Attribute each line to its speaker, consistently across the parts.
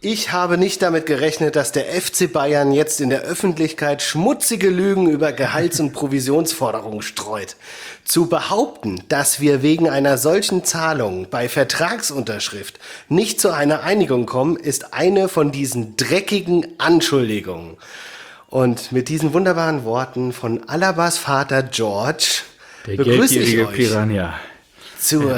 Speaker 1: Ich habe nicht damit gerechnet, dass der FC Bayern jetzt in der Öffentlichkeit schmutzige Lügen über Gehalts- und Provisionsforderungen streut. Zu behaupten, dass wir wegen einer solchen Zahlung bei Vertragsunterschrift nicht zu einer Einigung kommen, ist eine von diesen dreckigen Anschuldigungen. Und mit diesen wunderbaren Worten von Alabas Vater George begrüße ich euch
Speaker 2: Piranha.
Speaker 1: zur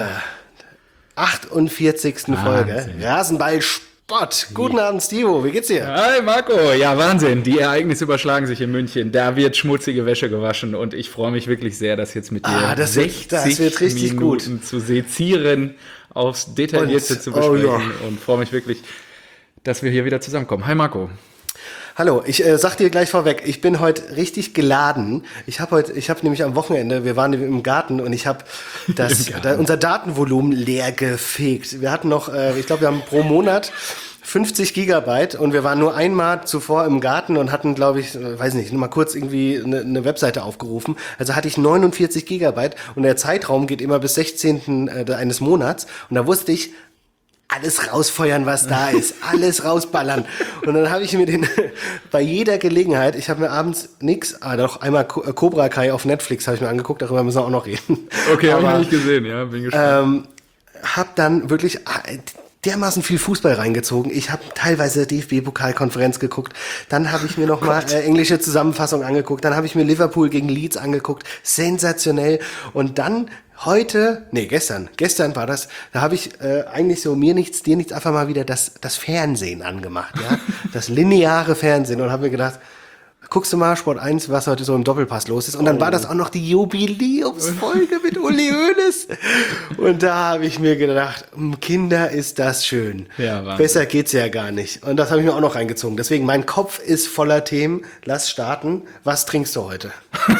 Speaker 1: 48. Folge Rasenball Sport. Guten Abend, Stivo. Wie geht's dir?
Speaker 2: Hi, Marco. Ja, Wahnsinn. Die Ereignisse überschlagen sich in München. Da wird schmutzige Wäsche gewaschen und ich freue mich wirklich sehr, das jetzt mit dir
Speaker 1: das wird richtig
Speaker 2: Minuten
Speaker 1: gut.
Speaker 2: zu sezieren, aufs Detaillierte zu besprechen und freue mich wirklich, dass wir hier wieder zusammenkommen. Hi, Marco.
Speaker 1: Hallo, ich sag dir gleich vorweg, ich bin heute richtig geladen. Ich habe nämlich am Wochenende, wir waren im Garten und ich habe unser Datenvolumen leer gefegt. Wir hatten noch, ich glaube, wir haben pro Monat 50 Gigabyte und wir waren nur einmal zuvor im Garten und hatten, glaube ich, weiß nicht, nur mal kurz irgendwie eine Webseite aufgerufen. Also hatte ich 49 Gigabyte und der Zeitraum geht immer bis 16. Eines Monats und da wusste ich, alles rausfeuern, was da ist. Alles rausballern. Und dann habe ich mir bei jeder Gelegenheit, ich habe mir abends doch einmal Cobra Kai auf Netflix habe ich mir angeguckt, darüber müssen wir auch noch reden.
Speaker 2: Okay, habe ich noch nicht gesehen, ja, bin gespannt.
Speaker 1: Hab dann wirklich dermaßen viel Fußball reingezogen. Ich habe teilweise DFB-Pokalkonferenz geguckt. Dann habe ich mir nochmal englische Zusammenfassung angeguckt. Dann habe ich mir Liverpool gegen Leeds angeguckt. Sensationell. Und dann gestern war das, da habe ich eigentlich so mir nichts, dir nichts, einfach mal wieder das Fernsehen angemacht, ja, das lineare Fernsehen und habe mir gedacht, guckst du mal Sport 1, was heute so im Doppelpass los ist und dann war das auch noch die Jubiläumsfolge mit Uli Hoeneß und da habe ich mir gedacht, Kinder, ist das schön,
Speaker 2: ja,
Speaker 1: besser geht's ja gar nicht und das habe ich mir auch noch reingezogen, deswegen mein Kopf ist voller Themen, lass starten, was trinkst du heute?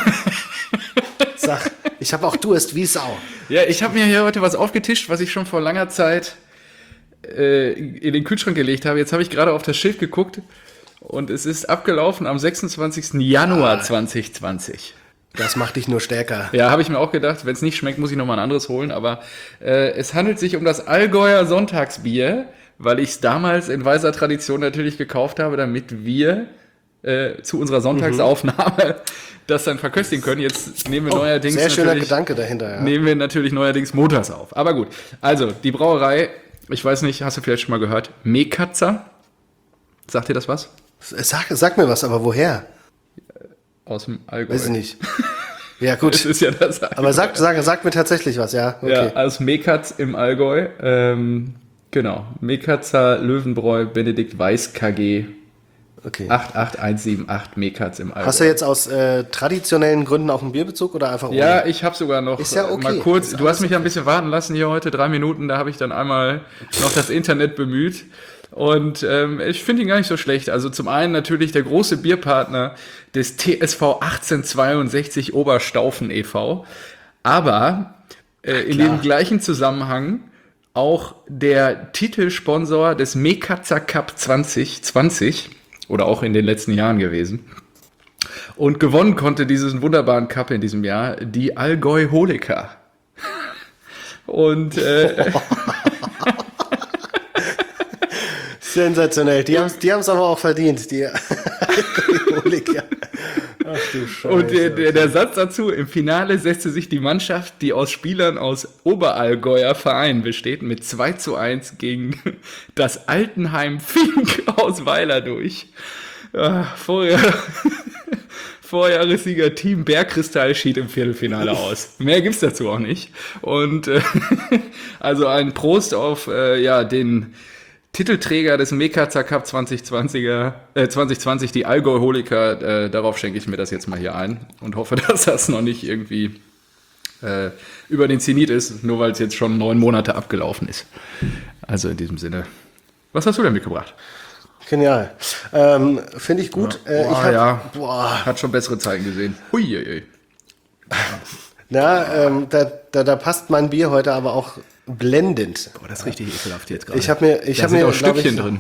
Speaker 1: Sag, ich habe auch Durst wie Sau.
Speaker 2: Ja, ich habe mir hier heute was aufgetischt, was ich schon vor langer Zeit in den Kühlschrank gelegt habe. Jetzt habe ich gerade auf das Schild geguckt und es ist abgelaufen am 26. Januar 2020.
Speaker 1: Das macht dich nur stärker.
Speaker 2: Ja, habe ich mir auch gedacht. Wenn es nicht schmeckt, muss ich nochmal ein anderes holen. Aber es handelt sich um das Allgäuer Sonntagsbier, weil ich es damals in weiser Tradition natürlich gekauft habe, damit wir zu unserer Sonntagsaufnahme das dann verköstigen können. Jetzt nehmen wir neuerdings
Speaker 1: sehr schöner Gedanke dahinter. Ja.
Speaker 2: Nehmen wir natürlich neuerdings montags auf. Aber gut, also die Brauerei, ich weiß nicht, hast du vielleicht schon mal gehört, Mekatzer? Sagt dir das was?
Speaker 1: Sag mir was, aber woher?
Speaker 2: Aus dem Allgäu.
Speaker 1: Weiß ich nicht. Ja gut.
Speaker 2: Das ist ja das Allgäu.
Speaker 1: Aber sag mir tatsächlich was, ja. Okay.
Speaker 2: Ja, aus Mekatz im Allgäu. Genau, Mekatzer Löwenbräu Benedikt Weiß KG.
Speaker 1: Okay.
Speaker 2: 88178 Mekatz im Allgäu.
Speaker 1: Hast du jetzt aus traditionellen Gründen auch einen Bierbezug oder einfach ohne?
Speaker 2: Ja, ich habe sogar noch
Speaker 1: ist ja okay.
Speaker 2: Mal kurz, du hast mich ja ein bisschen warten lassen hier heute, 3 Minuten, da habe ich dann einmal noch das Internet bemüht und ich finde ihn gar nicht so schlecht. Also zum einen natürlich der große Bierpartner des TSV 1862 Oberstaufen e.V., aber in dem gleichen Zusammenhang auch der Titelsponsor des Mekatzer Cup 2020 oder auch in den letzten Jahren gewesen. Und gewonnen konnte diesen wunderbaren Cup in diesem Jahr die Allgäu Holiker. Und
Speaker 1: sensationell. Die haben es aber auch verdient, die Allgäu Holiker. Ach du Scheiße.
Speaker 2: Und der Satz dazu, im Finale setzte sich die Mannschaft, die aus Spielern aus Oberallgäuer Vereinen besteht, mit 2:1 gegen das Altenheim Fink aus Weiler durch. Vorjahressieger Team Bergkristall schied im Viertelfinale aus. Mehr gibt's dazu auch nicht. Und also ein Prost auf den Titelträger des Mekatzer Cup 2020, die Allgäu Holiker, darauf schenke ich mir das jetzt mal hier ein und hoffe, dass das noch nicht irgendwie über den Zenit ist, nur weil es jetzt schon 9 Monate abgelaufen ist. Also in diesem Sinne. Was hast du denn mitgebracht?
Speaker 1: Genial. Finde ich gut.
Speaker 2: Hat schon bessere Zeiten gesehen. Huiuiui.
Speaker 1: Da passt mein Bier heute aber auch blendend.
Speaker 2: Boah, das ist richtig ekelhaft jetzt gerade.
Speaker 1: Ich habe mir
Speaker 2: auch Stückchen drin.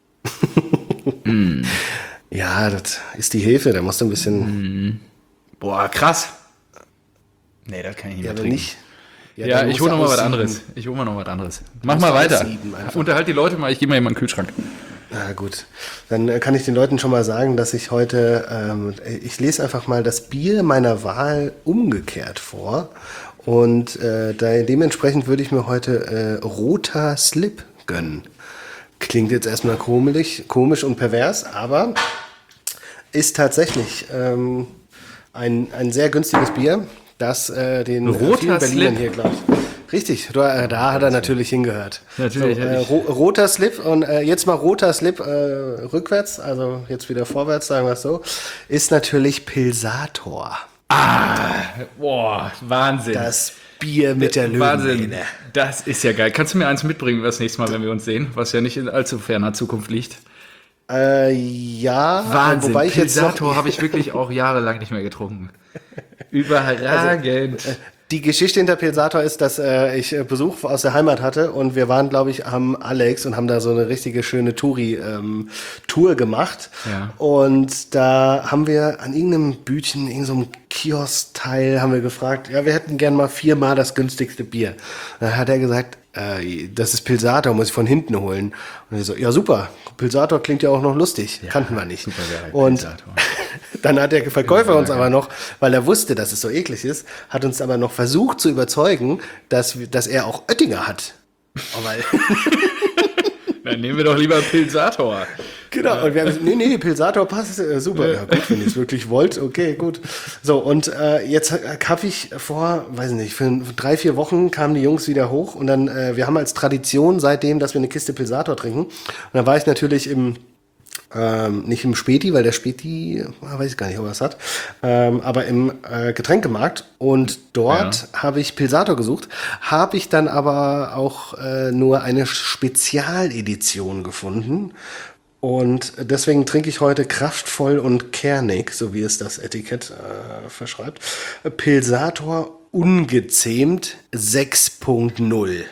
Speaker 1: Ja, das ist die Hefe, da musst du ein bisschen...
Speaker 2: Boah, krass. Nee, das kann ich nicht mehr trinken.
Speaker 1: Nicht.
Speaker 2: Ja, ich hole noch mal was anderes. Mach mal weiter. Unterhalt die Leute mal, ich gehe mal in meinen Kühlschrank.
Speaker 1: Na gut, dann kann ich den Leuten schon mal sagen, dass ich heute, ich lese einfach mal das Bier meiner Wahl umgekehrt vor und dementsprechend würde ich mir heute Roter Slip gönnen. Klingt jetzt erstmal komisch und pervers, aber ist tatsächlich ein sehr günstiges Bier, das den
Speaker 2: Roter
Speaker 1: vielen Berlinern
Speaker 2: Slip.
Speaker 1: hier glaubt. Richtig, da hat er natürlich hingehört.
Speaker 2: Natürlich.
Speaker 1: So, roter Slip und jetzt mal roter Slip rückwärts, also jetzt wieder vorwärts, sagen wir es so, ist natürlich Pilsator.
Speaker 2: Boah, Wahnsinn.
Speaker 1: Das Bier mit der
Speaker 2: Wahnsinn.
Speaker 1: Löwenmähne.
Speaker 2: Das ist ja geil. Kannst du mir eins mitbringen das nächste Mal, wenn wir uns sehen, was ja nicht in allzu ferner Zukunft liegt?
Speaker 1: Ja,
Speaker 2: Wahnsinn.
Speaker 1: wobei ich jetzt
Speaker 2: Pilsator
Speaker 1: noch,
Speaker 2: habe ich wirklich auch jahrelang nicht mehr getrunken. Überragend.
Speaker 1: die Geschichte hinter Pilsator ist, dass ich Besuch aus der Heimat hatte und wir waren, glaube ich, am Alex und haben da so eine richtige schöne Touri-Tour gemacht.
Speaker 2: Ja.
Speaker 1: Und da haben wir an irgendeinem Bütchen, irgendeinem Kiosk-Teil, haben wir gefragt, ja, wir hätten gern mal 4-mal das günstigste Bier. Dann hat er gesagt, das ist Pilsator, muss ich von hinten holen. Und ich so, ja super, Pilsator klingt ja auch noch lustig, kannten wir nicht.
Speaker 2: Super geil,
Speaker 1: Und
Speaker 2: Pilsator.
Speaker 1: dann hat der Verkäufer uns aber noch, weil er wusste, dass es so eklig ist, hat uns aber noch versucht zu überzeugen, dass er auch Oettinger hat. Oh, weil
Speaker 2: Dann nehmen wir doch lieber Pilsator.
Speaker 1: genau, und wir haben gesagt, nee, Pilsator passt, super. Ja gut, wenn ihr es wirklich wollt, okay, gut. So, und jetzt habe ich vor, weiß nicht, für 3-4 Wochen kamen die Jungs wieder hoch und dann, wir haben als Tradition seitdem, dass wir eine Kiste Pilsator trinken. Und dann war ich natürlich nicht im Späti, weil der Späti, weiß ich gar nicht, ob er es hat, aber im Getränkemarkt und dort habe ich Pilsator gesucht, habe ich dann aber auch nur eine Spezialedition gefunden und deswegen trinke ich heute kraftvoll und kernig, so wie es das Etikett verschreibt, Pilsator ungezähmt 6.0.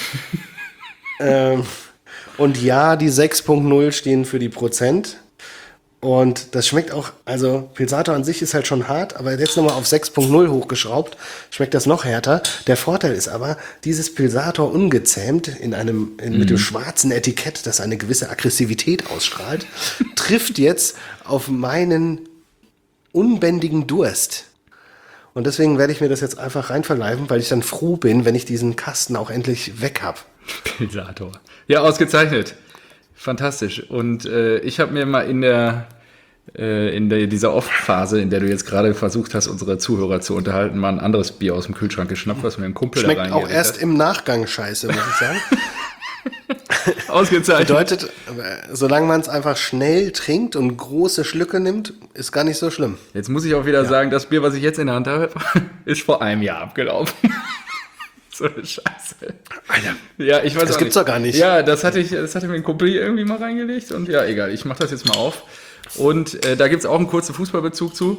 Speaker 1: Und ja, die 6.0 stehen für die Prozent. Und das schmeckt auch, also Pilsator an sich ist halt schon hart, aber jetzt nochmal auf 6.0 hochgeschraubt, schmeckt das noch härter. Der Vorteil ist aber, dieses Pilsator ungezähmt mit dem schwarzen Etikett, das eine gewisse Aggressivität ausstrahlt, trifft jetzt auf meinen unbändigen Durst. Und deswegen werde ich mir das jetzt einfach reinverleiben, weil ich dann froh bin, wenn ich diesen Kasten auch endlich weg habe.
Speaker 2: Pilsator. Ja, ausgezeichnet. Fantastisch. Und ich habe mir mal in dieser Off-Phase, in der du jetzt gerade versucht hast, unsere Zuhörer zu unterhalten, mal ein anderes Bier aus dem Kühlschrank geschnappt, was mir ein Kumpel
Speaker 1: Schmeckt
Speaker 2: da
Speaker 1: auch
Speaker 2: reingelegt
Speaker 1: erst
Speaker 2: hat.
Speaker 1: im Nachgang scheiße, muss ich sagen.
Speaker 2: Ausgezeichnet.
Speaker 1: Bedeutet, solange man es einfach schnell trinkt und große Schlücke nimmt, ist gar nicht so schlimm.
Speaker 2: Jetzt muss ich auch wieder sagen, das Bier, was ich jetzt in der Hand habe, ist vor einem Jahr abgelaufen. So eine Scheiße.
Speaker 1: Alter,
Speaker 2: Ja, ich weiß
Speaker 1: das
Speaker 2: auch
Speaker 1: gibt's
Speaker 2: nicht.
Speaker 1: doch gar nicht.
Speaker 2: Ja, das hatte mir ein Kumpel hier irgendwie mal reingelegt und ja, egal, ich mache das jetzt mal auf. Und da gibt's auch einen kurzen Fußballbezug zu.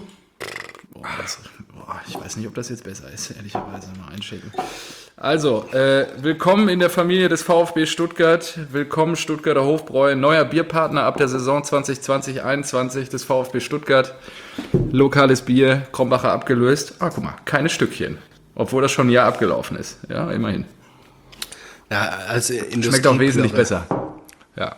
Speaker 2: Ich weiß nicht, ob das jetzt besser ist, ehrlicherweise mal einschicken. Also, willkommen in der Familie des VfB Stuttgart. Willkommen Stuttgarter Hofbräu, neuer Bierpartner ab der Saison 2020-21 des VfB Stuttgart. Lokales Bier, Krombacher abgelöst. Ah, guck mal, keine Stückchen. Obwohl das schon ein Jahr abgelaufen ist. Ja, immerhin.
Speaker 1: Ja, als
Speaker 2: Schmeckt auch wesentlich besser. Ja.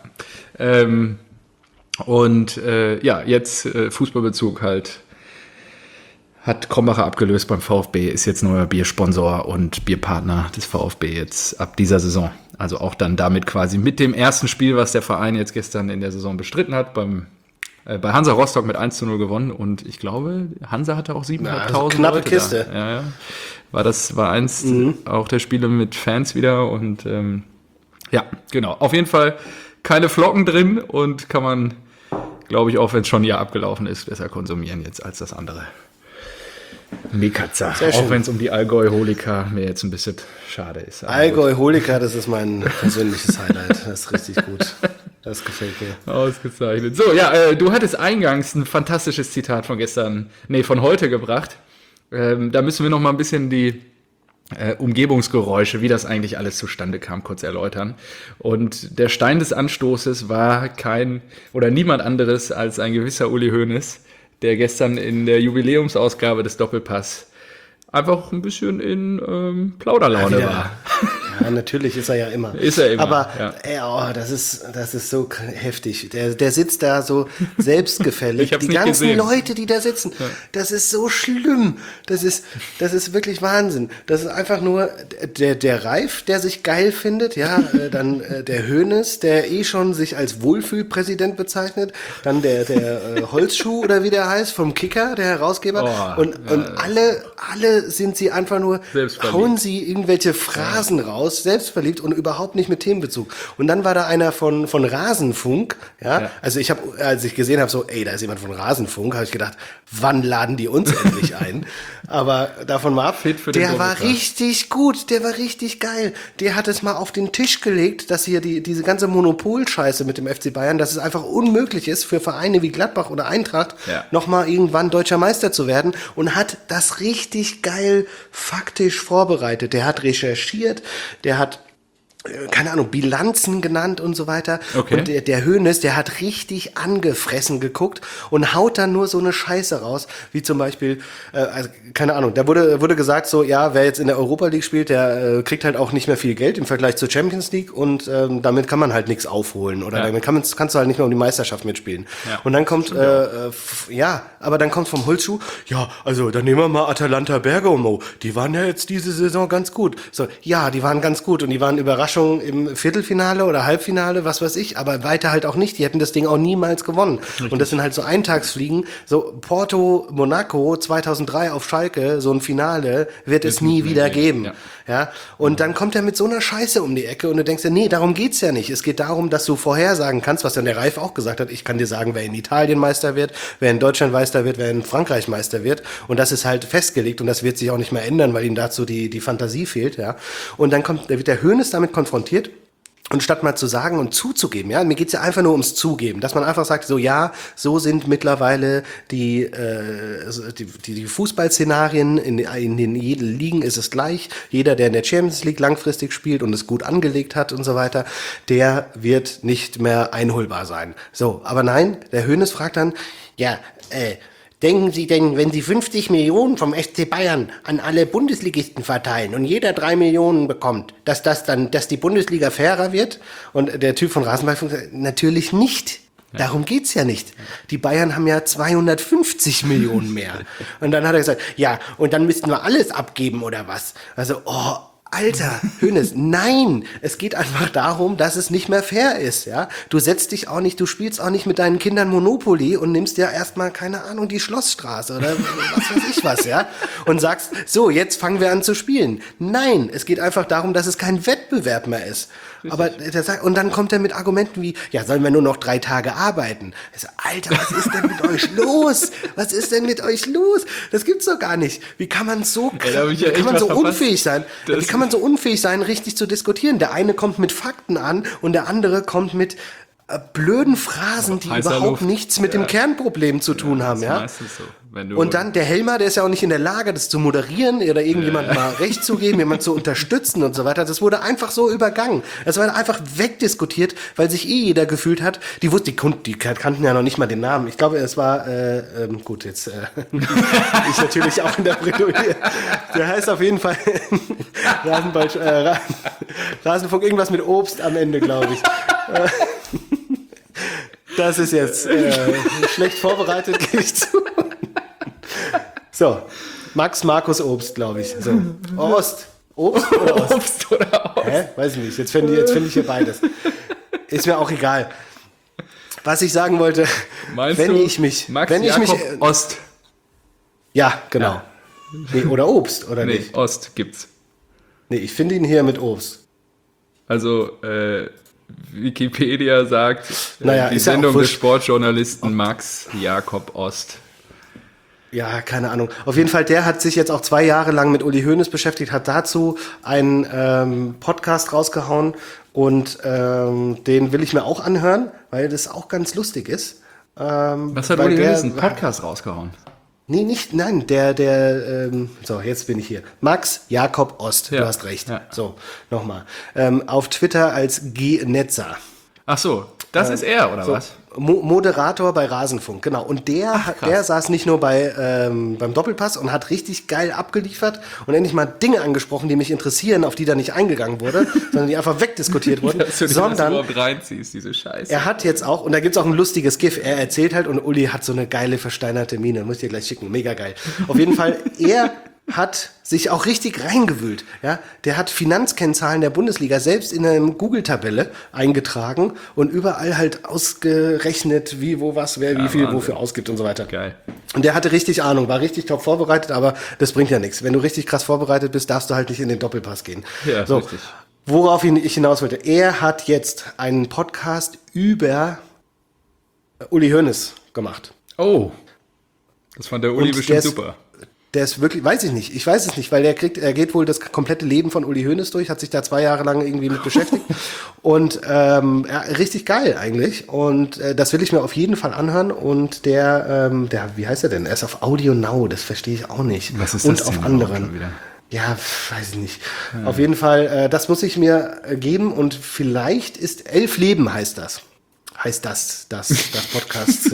Speaker 2: Jetzt Fußballbezug halt. Hat Krombacher abgelöst beim VfB, ist jetzt neuer Biersponsor und Bierpartner des VfB jetzt ab dieser Saison. Also auch dann damit quasi mit dem ersten Spiel, was der Verein jetzt gestern in der Saison bestritten hat, bei Hansa Rostock mit 1:0 gewonnen. Und ich glaube, Hansa hatte auch 7.500
Speaker 1: also knappe
Speaker 2: Leute
Speaker 1: Kiste.
Speaker 2: Da. Ja. War eins auch der Spiele mit Fans wieder. Und ja, genau. Auf jeden Fall keine Flocken drin und kann man, glaube ich, auch wenn es schon ein Jahr abgelaufen ist, besser konsumieren jetzt als das andere. Mekatzer, auch wenn es um die Allgäu-Holika mir jetzt ein bisschen schade ist.
Speaker 1: Allgäu-Holika, das ist mein persönliches Highlight. Das ist richtig gut. Das gefällt mir.
Speaker 2: Ausgezeichnet. So, ja, du hattest eingangs ein fantastisches Zitat von heute gebracht. Da müssen wir noch mal ein bisschen die Umgebungsgeräusche, wie das eigentlich alles zustande kam, kurz erläutern. Und der Stein des Anstoßes war niemand anderes als ein gewisser Uli Hoeneß, der gestern in der Jubiläumsausgabe des Doppelpass einfach ein bisschen in Plauderlaune war.
Speaker 1: Ja, natürlich ist er ja immer.
Speaker 2: Ist er immer,
Speaker 1: Aber
Speaker 2: ja.
Speaker 1: das ist so heftig. Der sitzt da so selbstgefällig.
Speaker 2: Ich hab's
Speaker 1: Die
Speaker 2: nicht
Speaker 1: ganzen
Speaker 2: gesehen.
Speaker 1: Leute, die da sitzen, das ist so schlimm. Das ist wirklich Wahnsinn. Das ist einfach nur der Reif, der sich geil findet, ja, dann der Hoeneß, der schon sich als Wohlfühlpräsident bezeichnet, dann der Holzschuh oder wie der heißt, vom Kicker, der Herausgeber. Und alle sind sie einfach nur, hauen sie irgendwelche Phrasen raus, selbstverliebt und überhaupt nicht mit Themenbezug. Und dann war da einer von Rasenfunk, ja. Also als ich gesehen habe, so, da ist jemand von Rasenfunk, habe ich gedacht, wann laden die uns endlich ein? Aber davon mal ab, der war richtig gut, der war richtig geil. Der hat es mal auf den Tisch gelegt, dass hier diese ganze Monopolscheiße mit dem FC Bayern, dass es einfach unmöglich ist für Vereine wie Gladbach oder Eintracht, nochmal irgendwann deutscher Meister zu werden, und hat das richtig geil faktisch vorbereitet. Der hat recherchiert, der hat keine Ahnung, Bilanzen genannt und so weiter.
Speaker 2: Okay.
Speaker 1: Und der Hoeneß, der hat richtig angefressen geguckt und haut dann nur so eine Scheiße raus, wie zum Beispiel, also, keine Ahnung, da wurde gesagt so, ja, wer jetzt in der Europa League spielt, der kriegt halt auch nicht mehr viel Geld im Vergleich zur Champions League, und damit kann man halt nichts aufholen, oder damit kannst du halt nicht mehr um die Meisterschaft mitspielen. Ja. Und dann kommt, aber dann kommt vom Holzschuh, ja, also dann nehmen wir mal Atalanta Bergamo, die waren ja jetzt diese Saison ganz gut. So, ja, die waren ganz gut und die waren überrascht im Viertelfinale oder Halbfinale, was weiß ich, aber weiter halt auch nicht. Die hätten das Ding auch niemals gewonnen. Richtig. Und das sind halt so Eintagsfliegen. So Porto, Monaco 2003 auf Schalke, so ein Finale wird es nie wieder geben. Ja. Und dann kommt er mit so einer Scheiße um die Ecke und du denkst dir, nee, darum geht's ja nicht. Es geht darum, dass du vorhersagen kannst, was dann der Reif auch gesagt hat. Ich kann dir sagen, wer in Italien Meister wird, wer in Deutschland Meister wird, wer in Frankreich Meister wird. Und das ist halt festgelegt und das wird sich auch nicht mehr ändern, weil ihm dazu die Fantasie fehlt. Ja. Und dann wird der Hoeneß damit konfrontiert. Und statt mal zu sagen und zuzugeben, ja, mir geht's ja einfach nur ums Zugeben, dass man einfach sagt, so ja, so sind mittlerweile die Fußballszenarien in den jeden Ligen ist es gleich. Jeder, der in der Champions League langfristig spielt und es gut angelegt hat und so weiter, der wird nicht mehr einholbar sein. So, aber nein, der Hoeneß fragt dann, denken Sie denn, wenn Sie 50 Millionen vom FC Bayern an alle Bundesligisten verteilen und jeder 3 Millionen bekommt, dass die Bundesliga fairer wird? Und der Typ von Rasenballfunk sagt, natürlich nicht. Darum geht's ja nicht. Die Bayern haben ja 250 Millionen mehr. Und dann hat er gesagt, ja, und dann müssten wir alles abgeben oder was? Also, Alter, Hoeneß, nein, es geht einfach darum, dass es nicht mehr fair ist, ja. Du du spielst auch nicht mit deinen Kindern Monopoly und nimmst ja erstmal, keine Ahnung, die Schlossstraße oder was weiß ich was, ja. Und sagst, so, jetzt fangen wir an zu spielen. Nein, es geht einfach darum, dass es kein Wettbewerb mehr ist. Aber und dann kommt er mit Argumenten wie, ja, sollen wir nur noch 3 Tage arbeiten? Ich so, Alter, was ist denn mit euch los? Was ist denn mit euch los? Das gibt's doch gar nicht. Wie kann man so unfähig sein? Wie kann man so unfähig sein, richtig zu diskutieren? Der eine kommt mit Fakten an und der andere kommt mit blöden Phrasen, die überhaupt nichts mit dem Kernproblem zu tun haben, ja.
Speaker 2: Meistens so.
Speaker 1: Und dann der Helmer, der ist ja auch nicht in der Lage, das zu moderieren oder irgendjemand mal recht zu geben, jemand zu unterstützen und so weiter. Das wurde einfach so übergangen. Es war einfach wegdiskutiert, weil sich jeder gefühlt hat. Die kannten ja noch nicht mal den Namen. Ich glaube, es war, gut, jetzt ich natürlich auch in der Bredouille. Der heißt auf jeden Fall Rasenfunk, irgendwas mit Obst am Ende, glaube ich. Das ist jetzt schlecht vorbereitet, gebe ich zu. So, Markus Obst, glaube ich. So. Obst oder Ost?
Speaker 2: Obst oder Ost?
Speaker 1: Weiß ich nicht. Jetzt finde ich hier beides. Ist mir auch egal. Was ich sagen wollte,
Speaker 2: Ost.
Speaker 1: Ja, genau. Ja. Nee, oder Obst, oder nicht?
Speaker 2: Ost gibt's.
Speaker 1: Nee, ich finde ihn hier mit Obst.
Speaker 2: Also, Wikipedia sagt, die
Speaker 1: ist
Speaker 2: Sendung des Sportjournalisten Max Jakob Ost.
Speaker 1: Ja, keine Ahnung. Auf jeden Fall, der hat sich jetzt auch 2 Jahre lang mit Uli Hoeneß beschäftigt, hat dazu einen Podcast rausgehauen und den will ich mir auch anhören, weil das auch ganz lustig ist.
Speaker 2: Was hat Uli Hoeneß einen Podcast rausgehauen?
Speaker 1: Nee, so, jetzt bin ich hier. Max Jakob Ost, du hast recht. Ja. So, nochmal. Auf Twitter als G-Netzer.
Speaker 2: Ach so, das ist er, oder was?
Speaker 1: Moderator bei Rasenfunk, genau. Und der saß nicht nur beim Doppelpass und hat richtig geil abgeliefert und endlich mal Dinge angesprochen, die mich interessieren, auf die da nicht eingegangen wurde, sondern die einfach wegdiskutiert wurden. Sondern
Speaker 2: überhaupt reinziehst, diese Scheiße.
Speaker 1: Er hat jetzt auch, und da gibt's auch ein lustiges GIF, er erzählt halt und Uli hat so eine geile versteinerte Miene, muss ich dir gleich schicken, mega geil. Auf jeden Fall, er hat sich auch richtig reingewühlt. Ja? Der hat Finanzkennzahlen der Bundesliga selbst in einer Google-Tabelle eingetragen und überall halt ausgerechnet, wie, wo, was, wer, wie viel, Wahnsinn. Wofür ausgibt und so weiter.
Speaker 2: Geil.
Speaker 1: Und der hatte richtig Ahnung, war richtig top vorbereitet, aber das bringt ja nichts. Wenn du richtig krass vorbereitet bist, darfst du halt nicht in den Doppelpass gehen.
Speaker 2: Ja, so, richtig.
Speaker 1: Worauf ich hinaus wollte. Er hat jetzt einen Podcast über Uli Hoeneß gemacht.
Speaker 2: Oh, das fand der Uli bestimmt super.
Speaker 1: Der ist wirklich, weiß ich nicht, ich weiß es nicht, weil er geht wohl das komplette Leben von Uli Hoeneß durch, hat sich da 2 Jahre lang irgendwie mit beschäftigt und ja, richtig geil eigentlich und das will ich mir auf jeden Fall anhören und der, wie heißt er denn? Er ist auf Audio Now, das verstehe ich auch nicht.
Speaker 2: Was ist
Speaker 1: und
Speaker 2: das
Speaker 1: auf anderen. Ja, weiß ich nicht. Ja. Auf jeden Fall, das muss ich mir geben und vielleicht ist 11 Leben heißt das. Heißt das Podcast.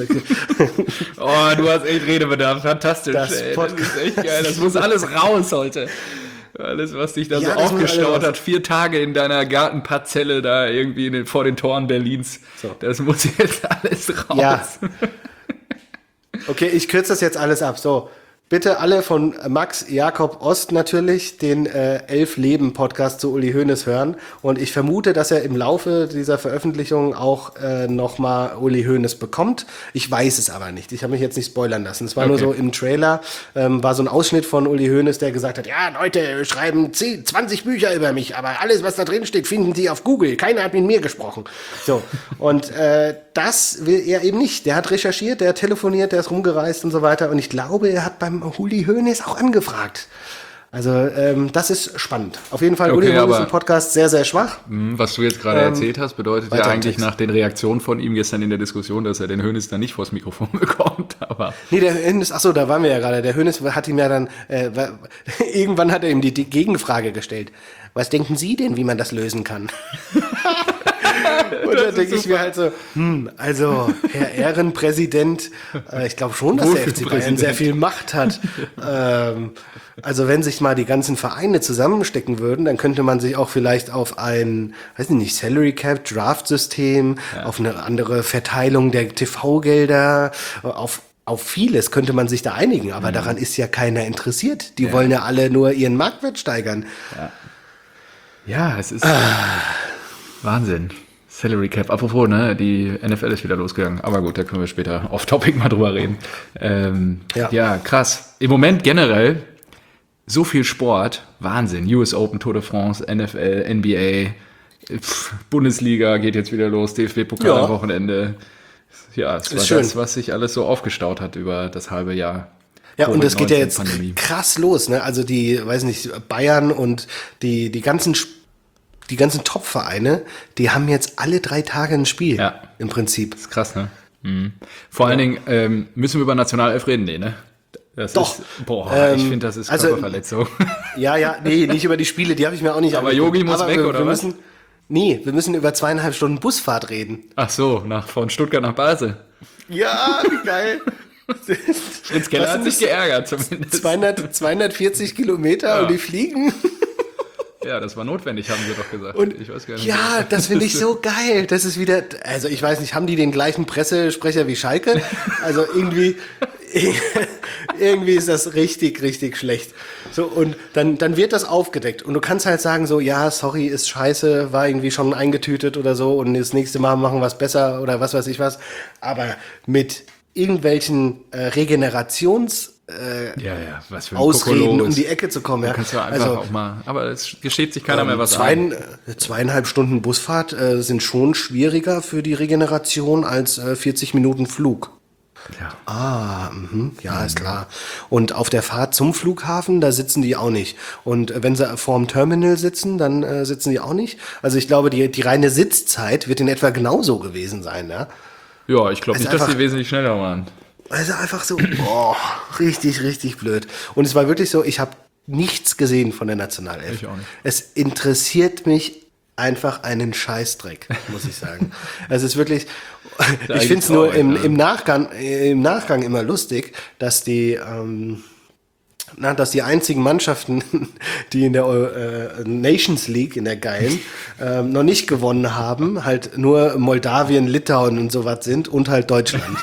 Speaker 2: Oh, du hast echt Redebedarf. Fantastisch. Das ist echt geil. Das muss alles raus heute. Alles, was dich da so aufgestaut hat. 4 Tage in deiner Gartenparzelle da irgendwie vor den Toren Berlins. So. Das muss jetzt alles raus.
Speaker 1: Ja. Okay, ich kürze das jetzt alles ab. So. Bitte alle von Max Jakob Ost natürlich den 11 Leben Podcast zu Uli Hoeneß hören. Und ich vermute, dass er im Laufe dieser Veröffentlichung auch nochmal Uli Hoeneß bekommt. Ich weiß es aber nicht. Ich habe mich jetzt nicht spoilern lassen. Es war nur so im Trailer, war so ein Ausschnitt von Uli Hoeneß, der gesagt hat, ja Leute, wir schreiben 20 Bücher über mich, aber alles, was da drin steht, finden Sie auf Google. Keiner hat mit mir gesprochen. So. Und das will er eben nicht. Der hat recherchiert, der hat telefoniert, der ist rumgereist und so weiter. Und ich glaube, er hat beim Uli Hoeneß auch angefragt. Also das ist spannend. Auf jeden Fall, Uli Hoeneß im Podcast sehr, sehr schwach.
Speaker 2: Was du jetzt gerade erzählt hast, bedeutet ja eigentlich nach den Reaktionen von ihm gestern in der Diskussion, dass er den Hoeneß dann nicht vors Mikrofon bekommt. Aber
Speaker 1: nee, der Hoeneß, achso, da waren wir ja gerade. Der Hoeneß hat ihm ja dann, irgendwann hat er ihm die Gegenfrage gestellt. Was denken Sie denn, wie man das lösen kann? Und da denke ich mir halt so, also Herr Ehrenpräsident, ich glaube schon, dass der FC Bayern sehr viel Macht hat. Also wenn sich mal die ganzen Vereine zusammenstecken würden, dann könnte man sich auch vielleicht auf ein, weiß ich nicht, Salary Cap, Draft-System, auf eine andere Verteilung der TV-Gelder, auf vieles könnte man sich da einigen, aber daran ist ja keiner interessiert. Die wollen ja alle nur ihren Marktwert steigern.
Speaker 2: Ja, es ist Wahnsinn. Salary Cap. Apropos, ne, die NFL ist wieder losgegangen. Aber gut, da können wir später off-topic mal drüber reden. Ja, krass. Im Moment generell so viel Sport. Wahnsinn. US Open, Tour de France, NFL, NBA, Bundesliga geht jetzt wieder los, DFB-Pokal am Wochenende. Ja, es war das, was sich alles so aufgestaut hat über das halbe Jahr.
Speaker 1: Ja, und es geht ja jetzt krass los, ne? Also die, weiß nicht, Bayern und die ganzen Top-Vereine, die haben jetzt alle 3 Tage ein Spiel, im Prinzip.
Speaker 2: Das ist krass, ne? Mhm. Vor allen Dingen müssen wir über Nationalelf reden, ne? Das
Speaker 1: Doch.
Speaker 2: Ist, ich finde, das ist Körperverletzung.
Speaker 1: Nee, nicht über die Spiele, die habe ich mir auch nicht
Speaker 2: Aber Yogi muss weg, oder was?
Speaker 1: Wir müssen über 2,5 Stunden Busfahrt reden.
Speaker 2: Ach so, von Stuttgart nach Basel.
Speaker 1: Ja, wie geil.
Speaker 2: Fritz Keller hat sich geärgert zumindest.
Speaker 1: 240 Kilometer und die fliegen.
Speaker 2: Ja, das war notwendig, haben sie doch gesagt.
Speaker 1: Und ich weiß gar nicht, das finde ich so geil. Das ist wieder, also ich weiß nicht, haben die den gleichen Pressesprecher wie Schalke? Also irgendwie ist das richtig, richtig schlecht. So, und dann wird das aufgedeckt. Und du kannst halt sagen so, ja, sorry, ist scheiße, war irgendwie schon eingetütet oder so und das nächste Mal machen wir es besser oder was weiß ich was. Aber mit irgendwelchen
Speaker 2: was für ein
Speaker 1: Ausreden, um die Ecke zu kommen. Ja.
Speaker 2: Kannst du einfach auch mal, aber es gesteht sich keiner mehr was
Speaker 1: an. 2,5 Stunden Busfahrt sind schon schwieriger für die Regeneration als 40 Minuten Flug. Ja, ist klar. Und auf der Fahrt zum Flughafen, da sitzen die auch nicht. Und wenn sie vorm Terminal sitzen, dann sitzen die auch nicht. Also ich glaube, die reine Sitzzeit wird in etwa genauso gewesen sein, ja.
Speaker 2: Ja, ich glaube nicht, dass die wesentlich schneller waren.
Speaker 1: Also einfach so, richtig, richtig blöd. Und es war wirklich so, ich habe nichts gesehen von der Nationalelf.
Speaker 2: Ich auch nicht.
Speaker 1: Es interessiert mich einfach einen Scheißdreck, muss ich sagen. Es ist wirklich, ich finde es nur im Nachgang immer lustig, dass die einzigen Mannschaften, die in der Nations League, in der geilen, noch nicht gewonnen haben, halt nur Moldawien, Litauen und sowas sind und halt Deutschland.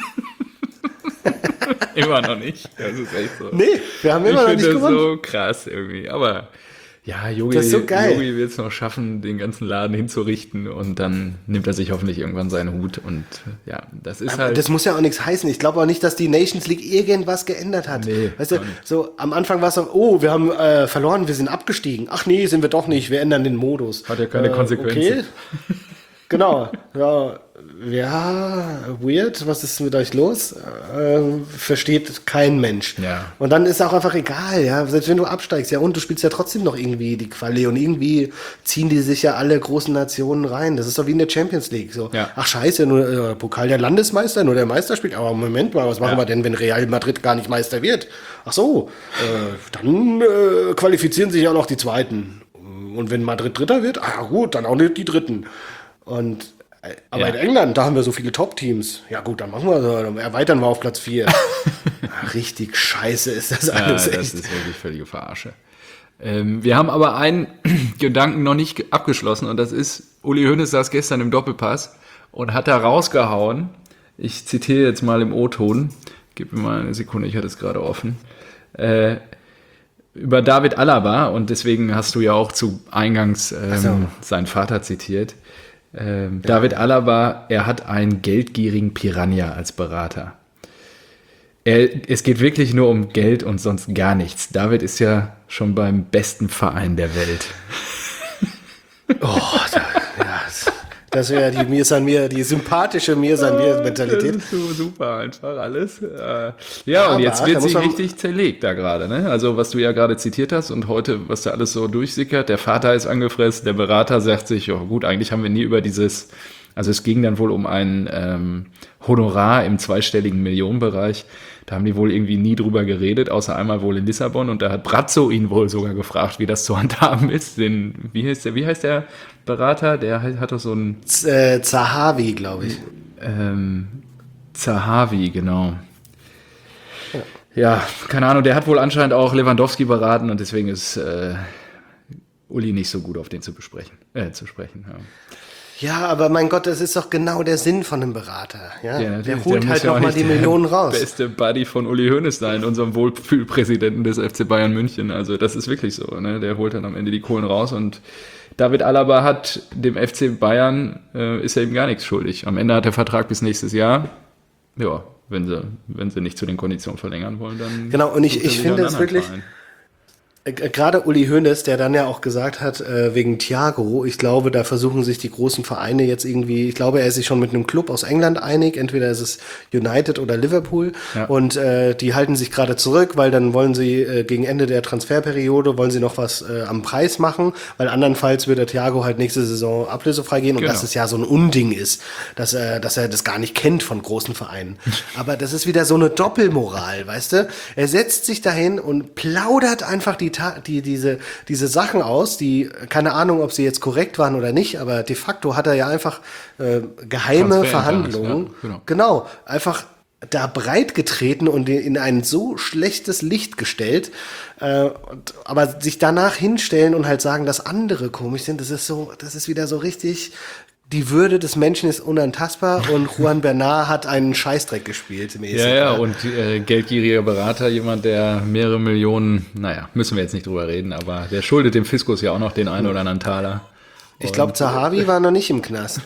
Speaker 2: Immer noch nicht. Das ist echt so.
Speaker 1: Nee, wir haben immer noch nicht gewonnen.
Speaker 2: Ich finde das so krass irgendwie. Aber ja, Yogi wird es noch schaffen, den ganzen Laden hinzurichten und dann nimmt er sich hoffentlich irgendwann seinen Hut und ja, das ist halt...
Speaker 1: Das muss ja auch nichts heißen. Ich glaube auch nicht, dass die Nations League irgendwas geändert hat.
Speaker 2: Nee,
Speaker 1: weißt du, so am Anfang war es so, oh, wir haben verloren, wir sind abgestiegen. Ach nee, sind wir doch nicht, wir ändern den Modus.
Speaker 2: Hat ja keine Konsequenzen.
Speaker 1: Okay. Genau, ja, weird, was ist mit euch los? Versteht kein Mensch.
Speaker 2: Ja.
Speaker 1: Und dann ist auch einfach egal, ja, selbst wenn du absteigst, ja, und du spielst ja trotzdem noch irgendwie die Quali und irgendwie ziehen die sich ja alle großen Nationen rein. Das ist doch wie in der Champions League. So,
Speaker 2: ja.
Speaker 1: Ach scheiße, nur Pokal der Landesmeister, nur der Meister spielt. Aber Moment mal, was machen wir denn, wenn Real Madrid gar nicht Meister wird? Ach so, dann qualifizieren sich ja noch die Zweiten. Und wenn Madrid Dritter wird, gut, dann auch nicht die Dritten. Aber in England, da haben wir so viele Top-Teams. Ja gut, dann machen wir so, dann erweitern wir auf Platz 4. Richtig scheiße ist das alles.
Speaker 2: Das ist wirklich völlige Verarsche. Wir haben aber einen Gedanken noch nicht abgeschlossen und das ist, Uli Hoeneß saß gestern im Doppelpass und hat da rausgehauen, ich zitiere jetzt mal im O-Ton, gib mir mal eine Sekunde, ich hatte es gerade offen, über David Alaba und deswegen hast du ja auch zu Eingangs seinen Vater zitiert. David Alaba, er hat einen geldgierigen Piranha als Berater. Es geht wirklich nur um Geld und sonst gar nichts. David ist ja schon beim besten Verein der Welt.
Speaker 1: Das wäre die sympathische Mir-San-Mir-Mentalität.
Speaker 2: Das ist so super einfach alles. Ja, und jetzt wird sie richtig zerlegt da gerade. Ne? Also was du ja gerade zitiert hast und heute, was da alles so durchsickert. Der Vater ist angefressen, der Berater sagt sich, ja gut, eigentlich haben wir nie über dieses, also es ging dann wohl um ein Honorar im zweistelligen Millionenbereich. Da haben die wohl irgendwie nie drüber geredet, außer einmal wohl in Lissabon. Und da hat Brazzo ihn wohl sogar gefragt, wie das zu handhaben ist. Wie heißt der Berater? Der hat doch so ein...
Speaker 1: Zahavi, glaube ich.
Speaker 2: Zahavi, genau. Ja, keine Ahnung. Der hat wohl anscheinend auch Lewandowski beraten und deswegen ist Uli nicht so gut auf den zu sprechen. Ja.
Speaker 1: Ja, aber mein Gott, das ist doch genau der Sinn von einem Berater. Ja? Der holt
Speaker 2: der
Speaker 1: halt
Speaker 2: ja
Speaker 1: nochmal die Millionen raus.
Speaker 2: Beste Buddy von Uli Hoeneß sein, unserem Wohlfühlpräsidenten des FC Bayern München. Also das ist wirklich so. Ne? Der holt dann am Ende die Kohlen raus und David Alaba hat dem FC Bayern, ist er ihm gar nichts schuldig. Am Ende hat der Vertrag bis nächstes Jahr. Ja, wenn sie nicht zu den Konditionen verlängern wollen, dann...
Speaker 1: Genau, und ich finde es wirklich...
Speaker 2: Verein.
Speaker 1: Gerade Uli Hoeneß, der dann ja auch gesagt hat, wegen Thiago, ich glaube, da versuchen sich die großen Vereine jetzt irgendwie, ich glaube, er ist sich schon mit einem Club aus England einig, entweder ist es United oder Liverpool, und die halten sich gerade zurück, weil dann wollen sie gegen Ende der Transferperiode, wollen sie noch was am Preis machen, weil andernfalls würde Thiago halt nächste Saison ablösefrei gehen und dass es ja so ein Unding ist, dass er das gar nicht kennt von großen Vereinen. Aber das ist wieder so eine Doppelmoral, weißt du? Er setzt sich dahin und plaudert einfach diese Sachen aus, die, keine Ahnung, ob sie jetzt korrekt waren oder nicht, aber de facto hat er ja einfach geheime Verhandlungen, genau, einfach da breit getreten und in ein so schlechtes Licht gestellt, aber sich danach hinstellen und halt sagen, dass andere komisch sind, das ist wieder so richtig... Die Würde des Menschen ist unantastbar und Juan Bernat hat einen Scheißdreck gespielt.
Speaker 2: Und geldgieriger Berater, jemand, der mehrere Millionen, müssen wir jetzt nicht drüber reden, aber der schuldet dem Fiskus ja auch noch den einen oder anderen Taler.
Speaker 1: Ich glaube, Zahavi war noch nicht im Knast.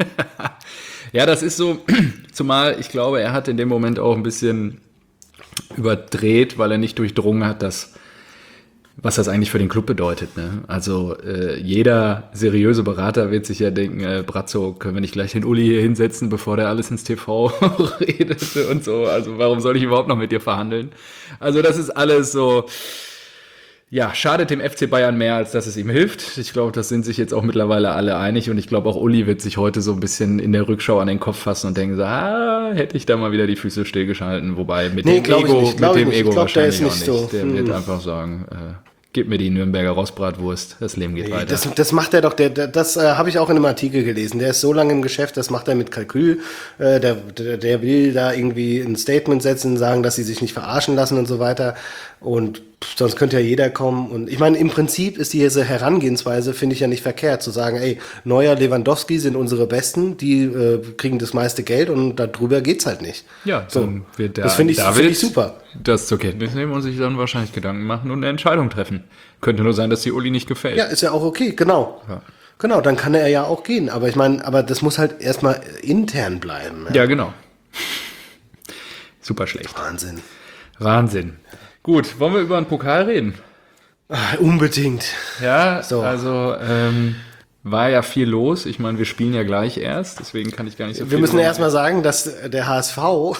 Speaker 2: Ja, das ist so, zumal ich glaube, er hat in dem Moment auch ein bisschen überdreht, weil er nicht durchdrungen hat, was das eigentlich für den Club bedeutet. Ne? Also jeder seriöse Berater wird sich ja denken, Brazzo, können wir nicht gleich den Uli hier hinsetzen, bevor der alles ins TV redet und so. Also warum soll ich überhaupt noch mit dir verhandeln? Also das ist alles so, ja, schadet dem FC Bayern mehr, als dass es ihm hilft. Ich glaube, das sind sich jetzt auch mittlerweile alle einig und ich glaube auch Uli wird sich heute so ein bisschen in der Rückschau an den Kopf fassen und denken so, hätte ich da mal wieder die Füße stillgeschalten. Wobei mit dem Ego wahrscheinlich auch nicht. Der wird einfach sagen, Gib mir die Nürnberger Rostbratwurst, das Leben geht weiter.
Speaker 1: Das macht er doch, das habe ich auch in einem Artikel gelesen. Der ist so lange im Geschäft, das macht er mit Kalkül. Der will da irgendwie ein Statement setzen, sagen, dass sie sich nicht verarschen lassen und so weiter. Und sonst könnte ja jeder kommen. Und ich meine, im Prinzip ist diese Herangehensweise, finde ich ja nicht verkehrt, zu sagen, ey, Neuer, Lewandowski sind unsere Besten, die kriegen das meiste Geld und darüber geht's halt nicht.
Speaker 2: Ja,
Speaker 1: so,
Speaker 2: dann wird
Speaker 1: das finde ich super.
Speaker 2: Das zur Kenntnis nehmen und sich dann wahrscheinlich Gedanken machen und eine Entscheidung treffen. Könnte nur sein, dass die Uli nicht gefällt.
Speaker 1: Ja, ist ja auch okay, genau.
Speaker 2: Ja.
Speaker 1: Genau, dann kann er ja auch gehen. Aber ich meine, das muss halt erstmal intern bleiben.
Speaker 2: Ja, genau. Super schlecht. Wahnsinn. Gut, wollen wir über einen Pokal reden?
Speaker 1: Unbedingt.
Speaker 2: Ja,
Speaker 1: so.
Speaker 2: Also war ja viel los. Ich meine, wir spielen ja gleich erst, deswegen kann ich gar nicht so viel.
Speaker 1: Wir müssen erstmal sagen, dass der HSV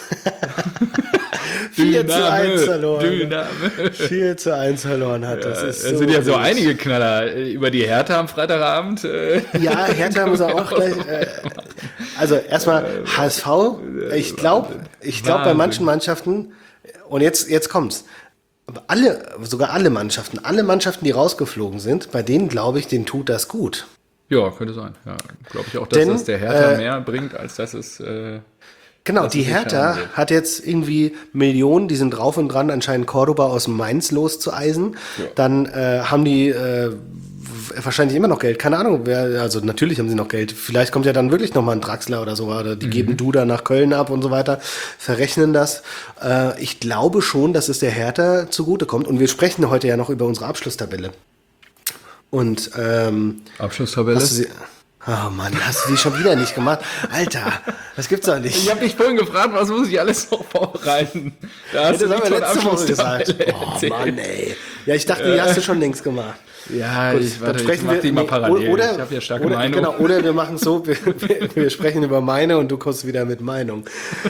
Speaker 1: 4:1 verloren. 4:1 verloren hat. Das ist
Speaker 2: es sind ja so einige Knaller über die Hertha am Freitagabend.
Speaker 1: Ja, Hertha muss er auch gleich. Also erstmal HSV. Ich glaube bei manchen Mannschaften, und jetzt kommt's. Sogar alle Mannschaften, die rausgeflogen sind, bei denen glaube ich, denen tut das gut.
Speaker 2: Ja, könnte sein. Ja, glaube ich auch, dass das der Hertha mehr bringt, als dass es.
Speaker 1: Genau, die Hertha hat jetzt irgendwie Millionen, die sind drauf und dran, anscheinend Cordoba aus Mainz loszueisen. Ja. Dann haben die wahrscheinlich immer noch Geld. Keine Ahnung, also natürlich haben sie noch Geld. Vielleicht kommt ja dann wirklich nochmal ein Draxler oder so, oder die geben Duda nach Köln ab und so weiter, verrechnen das. Ich glaube schon, dass es der Hertha zugutekommt. Und wir sprechen heute ja noch über unsere Abschlusstabelle. Und
Speaker 2: Abschlusstabelle?
Speaker 1: Oh Mann, hast du die schon wieder nicht gemacht? Alter, das gibt's doch nicht.
Speaker 2: Ich habe dich vorhin gefragt, was muss ich alles noch vorbereiten? Da hast
Speaker 1: das haben wir letzte Woche gesagt. Oh Mann, ey. Ja, ich dachte, die hast du schon längst gemacht.
Speaker 2: Ja,
Speaker 1: gut,
Speaker 2: ich mach die mal parallel.
Speaker 1: Oder,
Speaker 2: ich habe ja starke Meinung.
Speaker 1: Genau, oder wir machen so, wir sprechen über meine und du kommst wieder mit Meinung.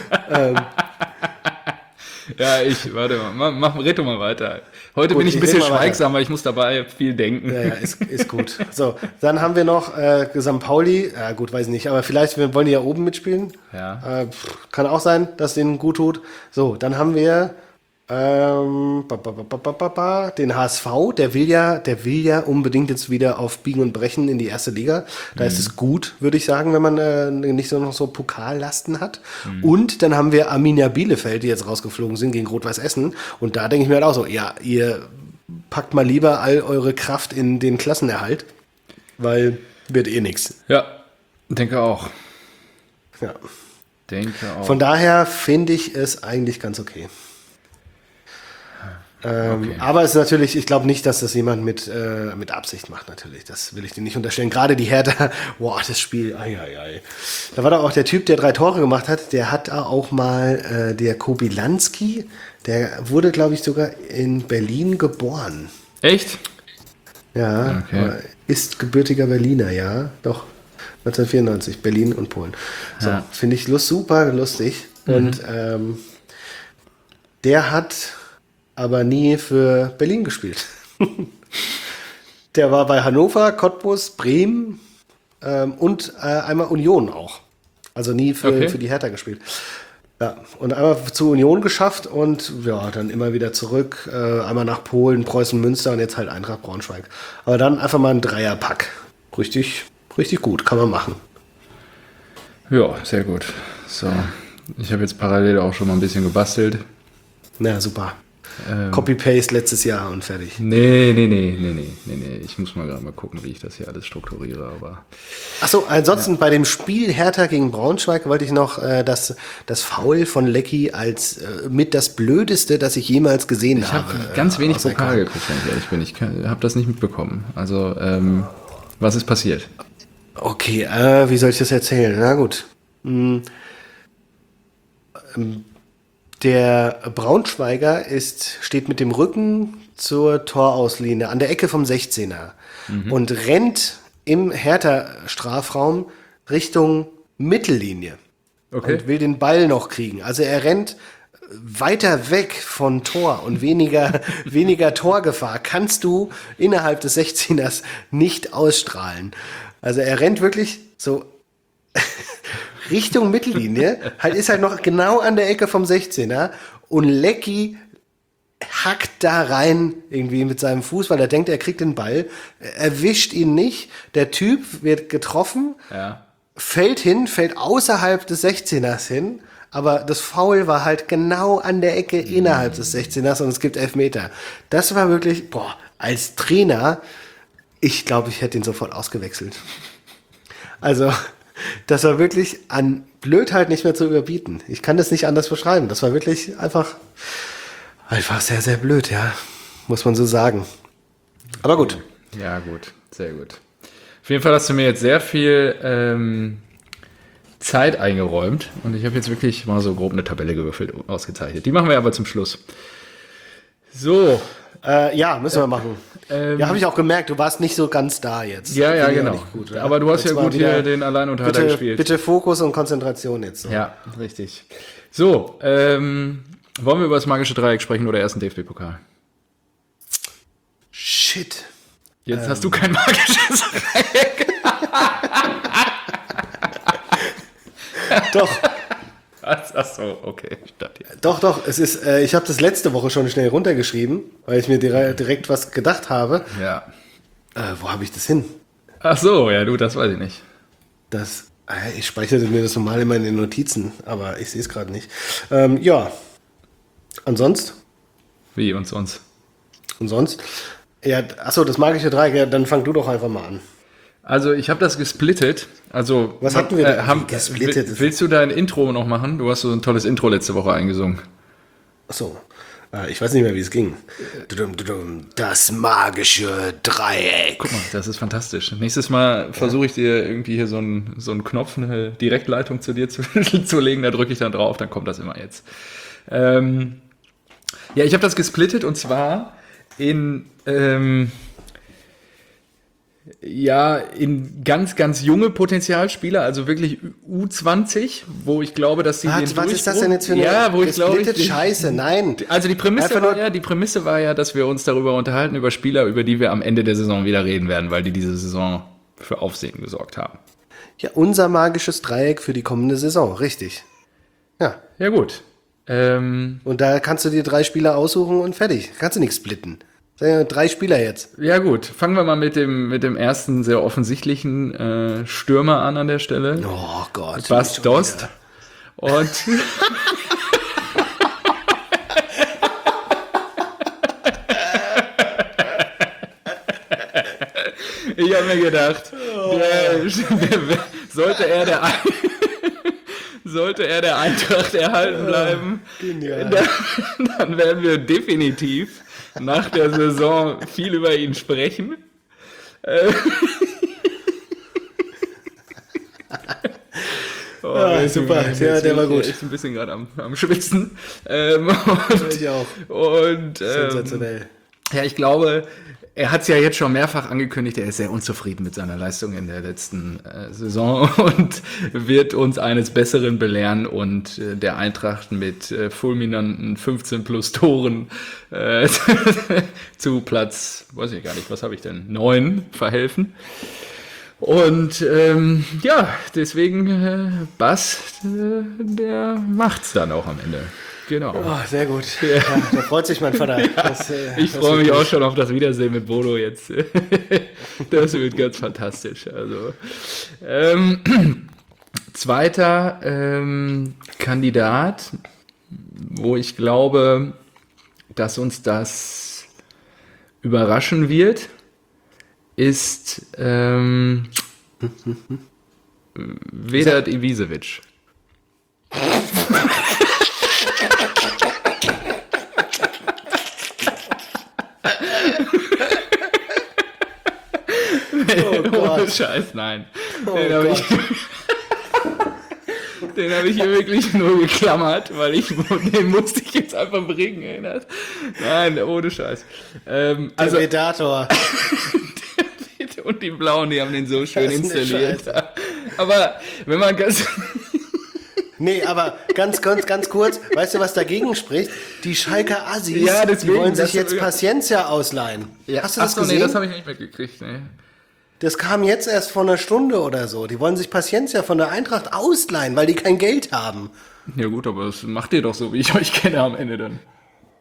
Speaker 2: Ja, warte mal, red doch mal weiter. Heute bin ich ein bisschen schweigsamer, ich muss dabei viel denken.
Speaker 1: Ja, ist gut. So, dann haben wir noch St. Pauli, gut, weiß ich nicht, aber vielleicht wollen die ja oben mitspielen.
Speaker 2: Ja.
Speaker 1: Kann auch sein, dass denen gut tut. So, dann haben wir den HSV, der will ja unbedingt jetzt wieder auf Biegen und Brechen in die erste Liga. Da ist es gut, würde ich sagen, wenn man nicht so noch so Pokallasten hat. Und dann haben wir Arminia Bielefeld, die jetzt rausgeflogen sind gegen Rot-Weiß Essen. Und da denke ich mir halt auch so, ja, ihr packt mal lieber all eure Kraft in den Klassenerhalt, weil wird eh nichts.
Speaker 2: Ja, denke auch.
Speaker 1: Ja.
Speaker 2: Denke auch.
Speaker 1: Von daher finde ich es eigentlich ganz okay. Okay. Aber es ist natürlich, ich glaube nicht, dass das jemand mit Absicht macht, natürlich. Das will ich dir nicht unterstellen. Gerade die Hertha, boah, das Spiel, ai. Da war doch auch der Typ, der 3 Tore gemacht hat, der hat auch mal, der Kobylanski, der wurde, glaube ich, sogar in Berlin geboren.
Speaker 2: Echt?
Speaker 1: Ja,
Speaker 2: okay.
Speaker 1: Ist gebürtiger Berliner, ja, doch. 1994, Berlin und Polen. So, ja. Finde ich super lustig. Und der hat aber nie für Berlin gespielt. Der war bei Hannover, Cottbus, Bremen und einmal Union auch. Also nie für die Hertha gespielt. Ja, und einmal zu Union geschafft und ja, dann immer wieder zurück. Einmal nach Polen, Preußen, Münster und jetzt halt Eintracht Braunschweig. Aber dann einfach mal ein Dreierpack. Richtig gut, kann man machen.
Speaker 2: Ja, sehr gut. So, ich habe jetzt parallel auch schon mal ein bisschen gebastelt.
Speaker 1: Na, super. Copy-Paste letztes Jahr und fertig.
Speaker 2: Nee. Ich muss mal gerade mal gucken, wie ich das hier alles strukturiere. Aber
Speaker 1: Achso, ansonsten bei dem Spiel Hertha gegen Braunschweig wollte ich noch das Foul von Lecky als mit das Blödeste, das ich jemals gesehen habe.
Speaker 2: Ich habe ganz wenig Pokal geguckt, wenn ich ehrlich bin. Ich habe das nicht mitbekommen. Also, was ist passiert?
Speaker 1: Okay, wie soll ich das erzählen? Na gut. Der Braunschweiger steht mit dem Rücken zur Torauslinie an der Ecke vom 16er und rennt im Hertha-Strafraum Richtung Mittellinie und will den Ball noch kriegen. Also er rennt weiter weg von Tor und weniger Torgefahr kannst du innerhalb des 16ers nicht ausstrahlen. Also er rennt wirklich so Richtung Mittellinie, ist halt noch genau an der Ecke vom 16er und Lecky hackt da rein irgendwie mit seinem Fuß, weil er denkt, er kriegt den Ball, erwischt ihn nicht, der Typ wird getroffen,
Speaker 2: Ja.
Speaker 1: fällt außerhalb des 16ers hin, aber das Foul war halt genau an der Ecke innerhalb des 16ers und es gibt Elfmeter. Das war wirklich, als Trainer, ich glaube, ich hätte ihn sofort ausgewechselt. Also, das war wirklich an Blödheit nicht mehr zu überbieten. Ich kann das nicht anders beschreiben. Das war wirklich einfach sehr, sehr blöd, ja. Muss man so sagen. Aber gut.
Speaker 2: Ja, gut. Sehr gut. Auf jeden Fall hast du mir jetzt sehr viel Zeit eingeräumt und ich habe jetzt wirklich mal so grob eine Tabelle gewürfelt, ausgezeichnet. Die machen wir aber zum Schluss. So.
Speaker 1: Ja, müssen wir machen. Ja, habe ich auch gemerkt, du warst nicht so ganz da jetzt.
Speaker 2: Ja,
Speaker 1: Finde ich auch
Speaker 2: genau.
Speaker 1: nicht gut,
Speaker 2: aber du hast
Speaker 1: Jetzt
Speaker 2: ja
Speaker 1: mal
Speaker 2: gut
Speaker 1: wieder-
Speaker 2: hier den Alleinunterhalter gespielt.
Speaker 1: Bitte Fokus und Konzentration jetzt. So.
Speaker 2: Ja, richtig. So, wollen wir über das magische Dreieck sprechen oder erst den DFB-Pokal?
Speaker 1: Shit.
Speaker 2: Jetzt hast du kein magisches Dreieck.
Speaker 1: Doch,
Speaker 2: Ach so, okay.
Speaker 1: doch. Es ist, ich habe das letzte Woche schon schnell runtergeschrieben, weil ich mir direkt was gedacht habe.
Speaker 2: Ja.
Speaker 1: Wo habe ich das hin?
Speaker 2: Ach so, ja, du, das weiß ich nicht.
Speaker 1: Ich speichere mir das normal immer in den Notizen, aber ich sehe es gerade nicht. Ja. Ansonsten?
Speaker 2: Wie und sonst?
Speaker 1: Und sonst? Ja, achso, das magische Dreieck, ja, dann fang du doch einfach mal an.
Speaker 2: Also, ich habe das gesplittet. Also,
Speaker 1: Was hatten wir denn gesplittet?
Speaker 2: Willst du dein Intro noch machen? Du hast so ein tolles Intro letzte Woche eingesungen.
Speaker 1: Achso, ich weiß nicht mehr, wie es ging. Das magische Dreieck.
Speaker 2: Guck mal, das ist fantastisch. Nächstes Mal versuche ich dir irgendwie hier so einen Knopf, eine Direktleitung zu dir zu legen. Da drücke ich dann drauf, dann kommt das immer jetzt. Ja, ich habe das gesplittet und zwar in ganz, ganz junge Potenzialspieler, also wirklich U20, wo ich glaube, dass sie
Speaker 1: Was ist das denn jetzt für eine
Speaker 2: wo ich glaube,
Speaker 1: Scheiße? Nein.
Speaker 2: Also die Prämisse war ja, dass wir uns darüber unterhalten, über Spieler, über die wir am Ende der Saison wieder reden werden, weil die diese Saison für Aufsehen gesorgt haben.
Speaker 1: Ja, unser magisches Dreieck für die kommende Saison, richtig. Ja.
Speaker 2: Ja gut.
Speaker 1: Und da kannst du dir 3 Spieler aussuchen und fertig. Kannst du nicht splitten. 3 Spieler jetzt.
Speaker 2: Ja gut, fangen wir mal mit dem ersten sehr offensichtlichen Stürmer an der Stelle.
Speaker 1: Oh Gott.
Speaker 2: Bas Dost. Und ich habe mir gedacht, sollte er der Eintracht erhalten bleiben, dann werden wir definitiv nach der Saison viel über ihn sprechen.
Speaker 1: Super, der war gut.
Speaker 2: Ich bin ein bisschen gerade am Schwitzen.
Speaker 1: Ich auch. Sensationell.
Speaker 2: Ja, ich glaube, er hat es ja jetzt schon mehrfach angekündigt, er ist sehr unzufrieden mit seiner Leistung in der letzten Saison und wird uns eines Besseren belehren und der Eintracht mit fulminanten 15 plus Toren zu Platz, weiß ich gar nicht, was habe ich denn, 9 verhelfen. Und deswegen Bas, der macht's dann auch am Ende. Genau.
Speaker 1: Oh, sehr gut. Ja, da freut sich mein Vater.
Speaker 2: Ich freue mich auch schon auf das Wiedersehen mit Bodo jetzt. Das wird ganz fantastisch. Also, zweiter Kandidat, wo ich glaube, dass uns das überraschen wird, ist Vedat Ibisevic.
Speaker 1: Oh Gott.
Speaker 2: Ohne Scheiß, nein.
Speaker 1: Oh
Speaker 2: Den habe ich hier wirklich nur geklammert, weil den musste ich jetzt einfach bringen. Ey. Nein, ohne Scheiß.
Speaker 1: Also Vedator.
Speaker 2: Und die Blauen, die haben den so schön installiert. Aber wenn man ganz...
Speaker 1: Nee, aber ganz kurz, weißt du, was dagegen spricht? Die Schalker Assis,
Speaker 2: Ja, deswegen,
Speaker 1: die wollen sich
Speaker 2: das-
Speaker 1: jetzt Paciencia ausleihen. Hast du das gesehen?
Speaker 2: Nee, das habe ich nicht mitgekriegt. Nee.
Speaker 1: Das kam jetzt erst vor einer Stunde oder so. Die wollen sich Paciencia von der Eintracht ausleihen, weil die kein Geld haben.
Speaker 2: Ja gut, aber das macht ihr doch so, wie ich euch kenne am Ende dann.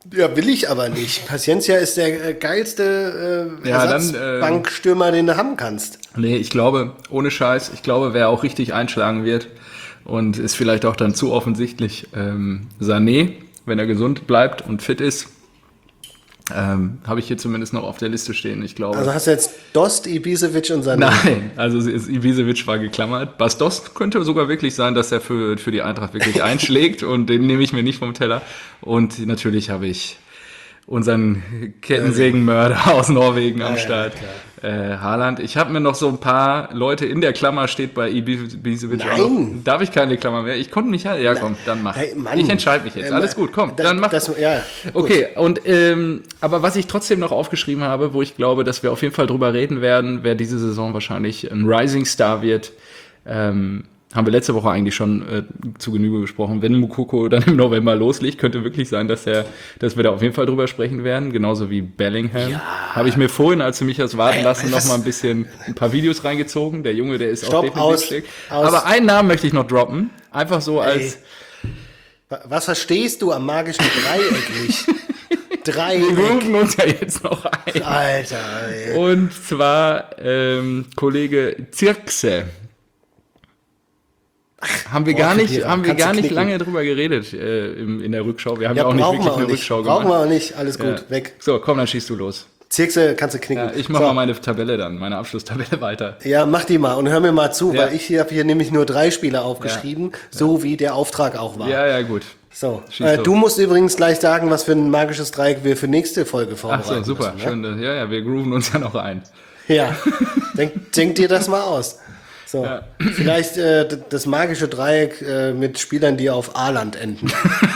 Speaker 1: Ja, will ich aber nicht. Paciencia ist der geilste Ersatzbankstürmer, den du haben kannst.
Speaker 2: Nee, ich glaube, ohne Scheiß, wer auch richtig einschlagen wird und ist vielleicht auch dann zu offensichtlich, Sané, wenn er gesund bleibt und fit ist, habe ich hier zumindest noch auf der Liste stehen, ich glaube.
Speaker 1: Also hast du jetzt Dost, Ibisevic und Sané?
Speaker 2: Nein, also Ibisevic war geklammert. Bas Dost könnte sogar wirklich sein, dass er für die Eintracht wirklich einschlägt und den nehme ich mir nicht vom Teller. Und natürlich habe ich unseren Kettensägenmörder aus Norwegen am Start, Haaland. Ich habe mir noch so ein paar Leute in der Klammer, steht bei Ibisevic.
Speaker 1: Nein!
Speaker 2: Darf ich keine Klammer mehr? Ich konnte nicht. Ja, komm, dann mach.
Speaker 1: Hey, Mann.
Speaker 2: Ich entscheide mich jetzt. Alles gut, komm, dann mach. Okay, und aber was ich trotzdem noch aufgeschrieben habe, wo ich glaube, dass wir auf jeden Fall drüber reden werden, wer diese Saison wahrscheinlich ein Rising Star wird, haben wir letzte Woche eigentlich schon zu Genüge besprochen. Wenn Moukoko dann im November loslegt, könnte wirklich sein, dass wir da auf jeden Fall drüber sprechen werden. Genauso wie Bellingham. Ja. Habe ich mir vorhin, als du mich das warten lassen, noch mal ein paar Videos reingezogen. Der Junge, der ist auch definitiv schick. Aber einen Namen möchte ich noch droppen. Einfach so als...
Speaker 1: Was verstehst du am magischen Dreieck nicht?
Speaker 2: Wir rufen uns ja jetzt noch ein.
Speaker 1: Alter, ey.
Speaker 2: Und zwar Kollege Zirkse. Haben wir gar nicht lange drüber geredet in der Rückschau. Wir haben ja auch nicht wirklich eine Rückschau gemacht.
Speaker 1: Brauchen wir auch nicht, alles gut, weg.
Speaker 2: So, komm, dann schießt du los.
Speaker 1: Zirkse kannst du knicken.
Speaker 2: Ja, ich mach mal meine Tabelle dann, meine Abschlusstabelle weiter.
Speaker 1: Ja, mach die mal und hör mir mal zu, weil ich habe hier nämlich nur 3 Spieler aufgeschrieben, so wie der Auftrag auch war.
Speaker 2: Ja, gut.
Speaker 1: So, du musst übrigens gleich sagen, was für ein magisches Dreieck wir für nächste Folge vorbereiten.
Speaker 2: Ach so, super, müssen, schön. Ja, wir grooven uns ja noch ein.
Speaker 1: Ja, denk dir das mal aus. So, vielleicht das magische Dreieck mit Spielern, die auf A-Land enden.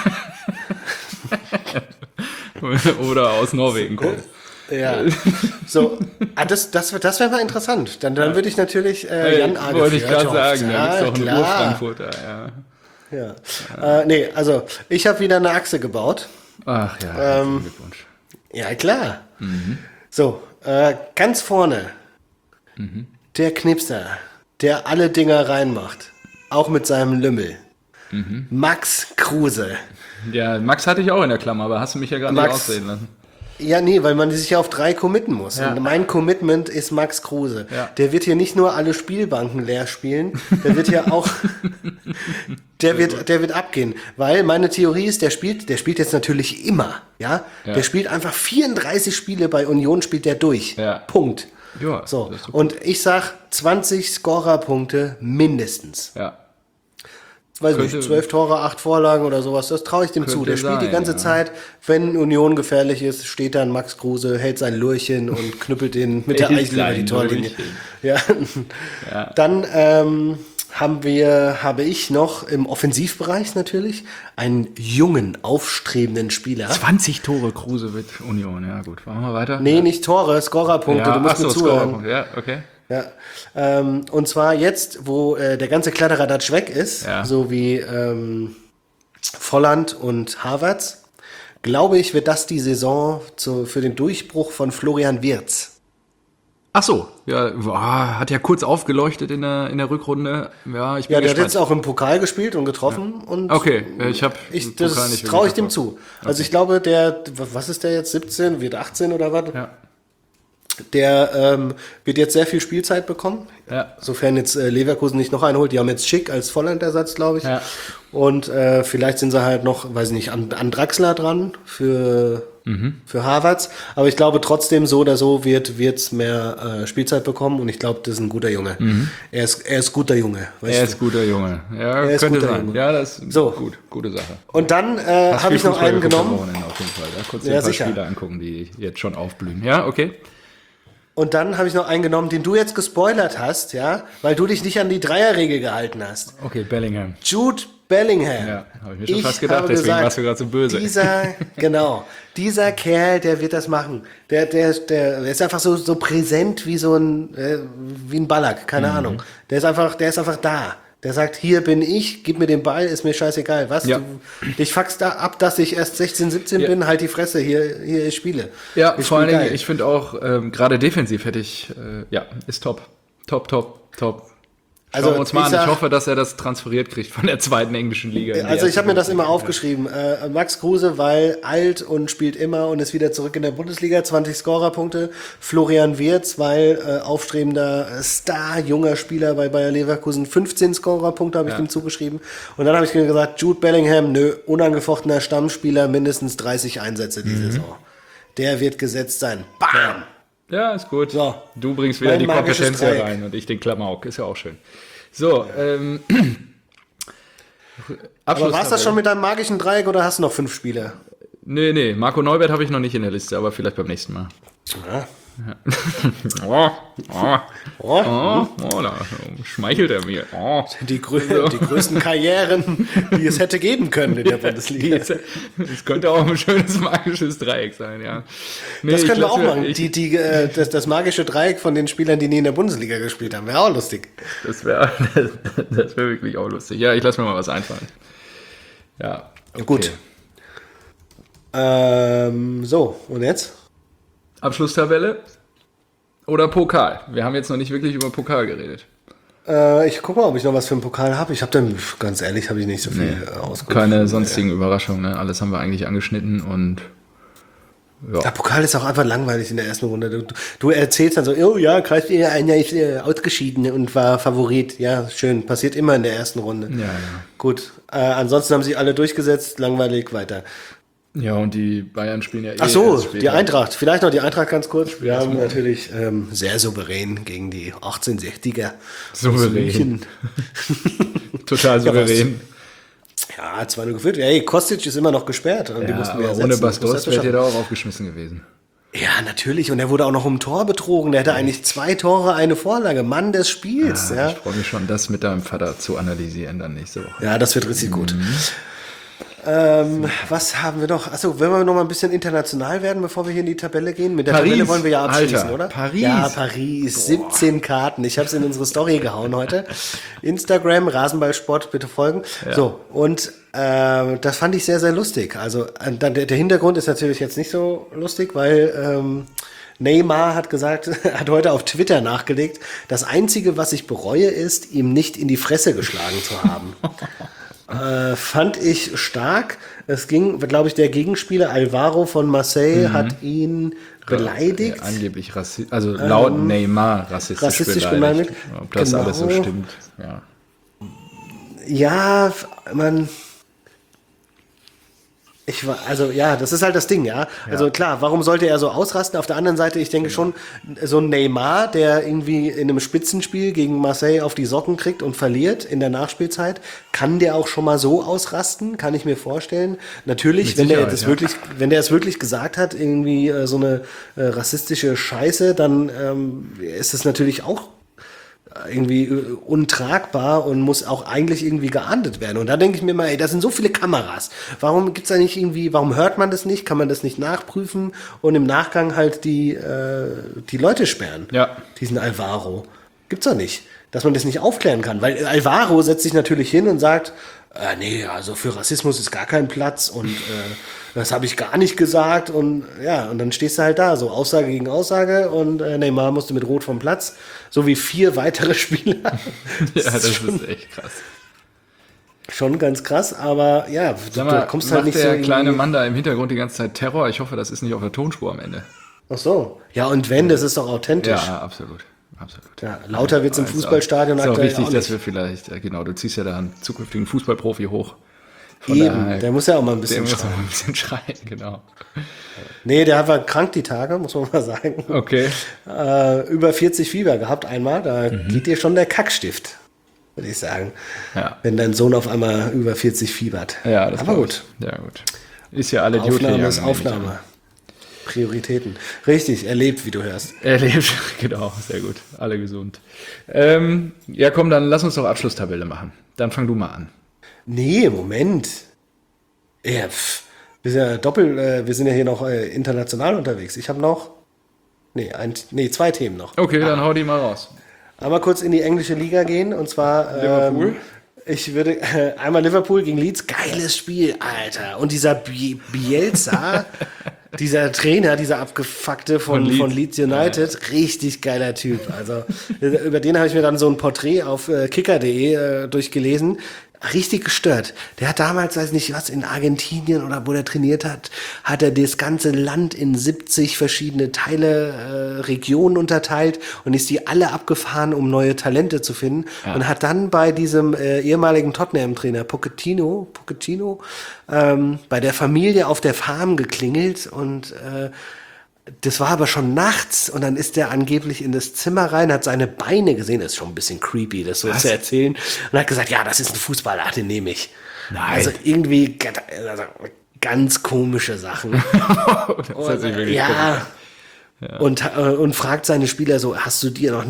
Speaker 2: Oder aus Norwegen kommen.
Speaker 1: Ja, so, das wäre mal interessant. Dann würde ich natürlich Jan Agel.
Speaker 2: Wollte ich gerade sagen, da gibt's doch einen Ur-Frankfurter,
Speaker 1: nee, also ich habe wieder eine Achse gebaut.
Speaker 2: Ach ja, herzlichen Glückwunsch.
Speaker 1: Ja, klar. So, ganz vorne der Knipser, der alle Dinger reinmacht, auch mit seinem Lümmel. Max Kruse.
Speaker 2: Ja, Max hatte ich auch in der Klammer, aber hast du mich ja gerade nicht aussehen lassen.
Speaker 1: Ja, nee, weil man sich ja auf 3 committen muss. Ja. Und mein Commitment ist Max Kruse. Ja. Der wird hier nicht nur alle Spielbanken leer spielen, der wird hier auch, der wird abgehen. Weil meine Theorie ist, der spielt jetzt natürlich immer, ja? Der spielt einfach 34 Spiele bei Union, spielt der durch. Ja. Punkt. Ja, so. Und ich sag 20 Scorerpunkte mindestens. Ja. Weiß nicht, 12 Tore, 8 Vorlagen oder sowas, das traue ich dem zu. Der spielt die ganze Zeit, wenn Union gefährlich ist, steht dann Max Kruse, hält sein Lurchen und knüppelt den mit der Eichel über die Torlinie. Ja. Dann habe ich noch im Offensivbereich natürlich einen jungen, aufstrebenden Spieler.
Speaker 2: 20 Tore Kruse mit Union, ja gut. Machen wir weiter?
Speaker 1: Nee, nicht Tore, Scorerpunkte, du musst mir zuhören.
Speaker 2: Ja, okay.
Speaker 1: Ja, und zwar jetzt, wo der ganze Kladderadatsch weg ist, so wie Volland und Havertz, glaube ich, wird das die Saison für den Durchbruch von Florian Wirtz.
Speaker 2: Ach so, ja, hat ja kurz aufgeleuchtet in der Rückrunde. Ja, ich bin gespannt.
Speaker 1: Der hat jetzt auch im Pokal gespielt und getroffen. Und
Speaker 2: okay,
Speaker 1: das traue ich dem zu. Also ich glaube, was ist der jetzt, 17, wird 18 oder was? Ja. Der wird jetzt sehr viel Spielzeit bekommen, sofern jetzt Leverkusen nicht noch einen holt. Die haben jetzt Schick als Volland-Ersatz, glaube ich. Ja. Und vielleicht sind sie halt noch, weiß ich nicht, an Draxler dran für Havertz. Aber ich glaube trotzdem, so oder so wird's mehr Spielzeit bekommen. Und ich glaube, das ist ein guter Junge. Er ist guter Junge.
Speaker 2: Er ist guter Junge. Ja, er ist könnte sein. Junge. Ja, das ist gute Sache.
Speaker 1: Und dann habe ich noch einen genommen.
Speaker 2: Auf jeden Fall. Kurz ein paar Spiele angucken, die jetzt schon aufblühen. Ja, okay.
Speaker 1: Und dann habe ich noch einen genommen, den du jetzt gespoilert hast, ja, weil du dich nicht an die Dreierregel gehalten hast.
Speaker 2: Okay, Bellingham.
Speaker 1: Jude Bellingham.
Speaker 2: Ja, habe ich mir schon fast gedacht, deswegen warst du gerade so böse.
Speaker 1: Dieser Kerl, der wird das machen. Der ist einfach so präsent wie wie ein Ballack, keine Ahnung. Der ist einfach da. Der sagt, hier bin ich, gib mir den Ball, ist mir scheißegal. Was? Ja. Ich fuckst da ab, dass ich erst 16, 17 bin, halt die Fresse, hier ich spiele.
Speaker 2: Ja, vor allen Dingen, ich finde auch, gerade defensiv hätte ich, ist top. Top. Schauen wir uns mal an. Ich hoffe, dass er das transferiert kriegt von der zweiten englischen Liga.
Speaker 1: Also ich habe mir das immer aufgeschrieben. Max Kruse, weil alt und spielt immer und ist wieder zurück in der Bundesliga, 20 Scorerpunkte. Florian Wirtz, weil aufstrebender Star, junger Spieler bei Bayer Leverkusen, 15 Scorerpunkte habe ich ihm zugeschrieben. Und dann habe ich mir gesagt, Jude Bellingham, unangefochtener Stammspieler, mindestens 30 Einsätze die Saison. Der wird gesetzt sein. Bam!
Speaker 2: Ja, ist gut.
Speaker 1: So.
Speaker 2: Du bringst wieder die Kompetenz hier rein und ich den Klamauk. Ist ja auch schön. So,
Speaker 1: Aber war es das schon mit deinem magischen Dreieck oder hast du noch 5 Spieler?
Speaker 2: Nee. Marco Neubert habe ich noch nicht in der Liste, aber vielleicht beim nächsten Mal.
Speaker 1: Ja.
Speaker 2: Da schmeichelt er mir.
Speaker 1: Die größten Karrieren, die es hätte geben können in der Bundesliga.
Speaker 2: Das könnte auch ein schönes magisches Dreieck sein, ja. Nee,
Speaker 1: das können wir auch machen. Das magische Dreieck von den Spielern, die nie in der Bundesliga gespielt haben. Wäre auch lustig.
Speaker 2: Das wäre wirklich auch lustig. Ja, ich lasse mir mal was einfallen. Ja, okay.
Speaker 1: Gut. So, und jetzt?
Speaker 2: Abschlusstabelle oder Pokal? Wir haben jetzt noch nicht wirklich über Pokal geredet.
Speaker 1: Ich gucke mal, ob ich noch was für einen Pokal habe. Ich habe dann, ganz ehrlich, habe ich nicht so viel ausgeguckt.
Speaker 2: Keine sonstigen Überraschungen, ne? Alles haben wir eigentlich angeschnitten und ja.
Speaker 1: Der Pokal ist auch einfach langweilig in der ersten Runde. Du erzählst dann so, oh ja, einer ist ausgeschieden und war Favorit. Ja, schön, passiert immer in der ersten Runde.
Speaker 2: Ja.
Speaker 1: Gut, ansonsten haben sie alle durchgesetzt, langweilig, weiter.
Speaker 2: Ja, und die Bayern spielen ja
Speaker 1: Ach so, die Eintracht. Vielleicht noch die Eintracht ganz kurz. Wir haben natürlich sehr souverän gegen die 1860er.
Speaker 2: Souverän. Total souverän.
Speaker 1: Ja, 2-0 geführt. Hey, Kostic ist immer noch gesperrt.
Speaker 2: Die mussten wir ohne Bastos wäre der da auch aufgeschmissen gewesen.
Speaker 1: Ja, natürlich. Und er wurde auch noch um ein Tor betrogen. Der hatte eigentlich 2 Tore, eine Vorlage. Mann des Spiels. Ja.
Speaker 2: Ich freue mich schon, das mit deinem Vater zu analysieren dann nächste Woche.
Speaker 1: Ja, das wird richtig gut. Was haben wir noch? Achso, wollen wir noch mal ein bisschen international werden, bevor wir hier in die Tabelle gehen? Mit der Tabelle wollen wir ja abschließen,
Speaker 2: Alter,
Speaker 1: oder?
Speaker 2: Paris.
Speaker 1: Ja, Paris. 17 Karten. Ich habe es in unsere Story gehauen heute. Instagram, Rasenballsport, bitte folgen. Ja. So, und das fand ich sehr, sehr lustig. Also der Hintergrund ist natürlich jetzt nicht so lustig, weil Neymar hat gesagt, hat heute auf Twitter nachgelegt, das Einzige, was ich bereue, ist, ihm nicht in die Fresse geschlagen zu haben. Fand ich stark. Es ging, glaube ich, der Gegenspieler Alvaro von Marseille hat ihn beleidigt.
Speaker 2: Ja, angeblich also laut Neymar rassistisch beleidigt. Ob das alles so stimmt.
Speaker 1: Ja, das ist halt das Ding, ja. Also klar, warum sollte er so ausrasten? Auf der anderen Seite, ich denke schon, so ein Neymar, der irgendwie in einem Spitzenspiel gegen Marseille auf die Socken kriegt und verliert in der Nachspielzeit, kann der auch schon mal so ausrasten, kann ich mir vorstellen. Natürlich, wenn der es wirklich gesagt hat, irgendwie so eine rassistische Scheiße, dann ist es natürlich auch irgendwie untragbar und muss auch eigentlich irgendwie geahndet werden. Und da denke ich mir mal, ey, da sind so viele Kameras. Warum gibt's da nicht irgendwie, warum hört man das nicht? Kann man das nicht nachprüfen und im Nachgang halt die Leute sperren?
Speaker 2: Ja.
Speaker 1: Diesen Alvaro. Gibt's doch nicht. Dass man das nicht aufklären kann. Weil Alvaro setzt sich natürlich hin und sagt, nee, also für Rassismus ist gar kein Platz und das habe ich gar nicht gesagt und ja, und dann stehst du halt da, so Aussage gegen Aussage und Neymar musste mit Rot vom Platz, so wie 4 weitere Spieler.
Speaker 2: Ja, das ist echt krass.
Speaker 1: Schon ganz krass, aber ja,
Speaker 2: du kommst halt nicht so. Der kleine Mann da im Hintergrund die ganze Zeit Terror, ich hoffe, das ist nicht auf der Tonspur am Ende.
Speaker 1: Ach so, ja und wenn, das ist doch authentisch.
Speaker 2: Ja, absolut.
Speaker 1: Ja, lauter wird's im Fußballstadion.
Speaker 2: Ist auch wichtig, dass wir vielleicht, du ziehst ja da einen zukünftigen Fußballprofi hoch.
Speaker 1: Eben, der muss ja auch mal ein bisschen
Speaker 2: schreien. Genau.
Speaker 1: Nee, der war krank die Tage, muss man mal sagen.
Speaker 2: Okay.
Speaker 1: Über 40 Fieber gehabt einmal, da geht dir schon der Kackstift, würde ich sagen.
Speaker 2: Ja.
Speaker 1: Wenn dein Sohn auf einmal über 40 fiebert.
Speaker 2: Ja, das
Speaker 1: aber gut.
Speaker 2: Ja, gut. Ist ja alle
Speaker 1: Aufnahme ist Aufnahme. Prioritäten. Richtig, er lebt, wie du hörst.
Speaker 2: Er lebt, genau, sehr gut. Alle gesund. Ja, komm, dann lass uns doch Abschlusstabelle machen. Dann fang du mal an.
Speaker 1: Nee, Moment. Ja, wir sind ja hier noch international unterwegs. Ich habe noch, 2 Themen noch.
Speaker 2: Okay, dann hau die mal raus.
Speaker 1: Einmal kurz in die englische Liga gehen und zwar
Speaker 2: Liverpool.
Speaker 1: Ich würde einmal Liverpool gegen Leeds, geiles Spiel, Alter. Und dieser Bielsa, Dieser Trainer, dieser Abgefuckte von Leeds United, richtig geiler Typ. Also über den habe ich mir dann so ein Porträt auf kicker.de durchgelesen. Richtig gestört. Der hat damals, weiß nicht was, in Argentinien oder wo der trainiert hat, hat er das ganze Land in 70 verschiedene Teile, Regionen unterteilt und ist die alle abgefahren, um neue Talente zu finden. Ja. Und hat dann bei diesem ehemaligen Tottenham-Trainer Pochettino, bei der Familie auf der Farm geklingelt und das war aber schon nachts und dann ist der angeblich in das Zimmer rein, hat seine Beine gesehen, das ist schon ein bisschen creepy, das so zu erzählen, und hat gesagt, ja, das ist ein Fußballer, den nehme ich. Nein. Also irgendwie ganz komische Sachen.
Speaker 2: Das hört sich wirklich
Speaker 1: ja. Und fragt seine Spieler so, hast du dich noch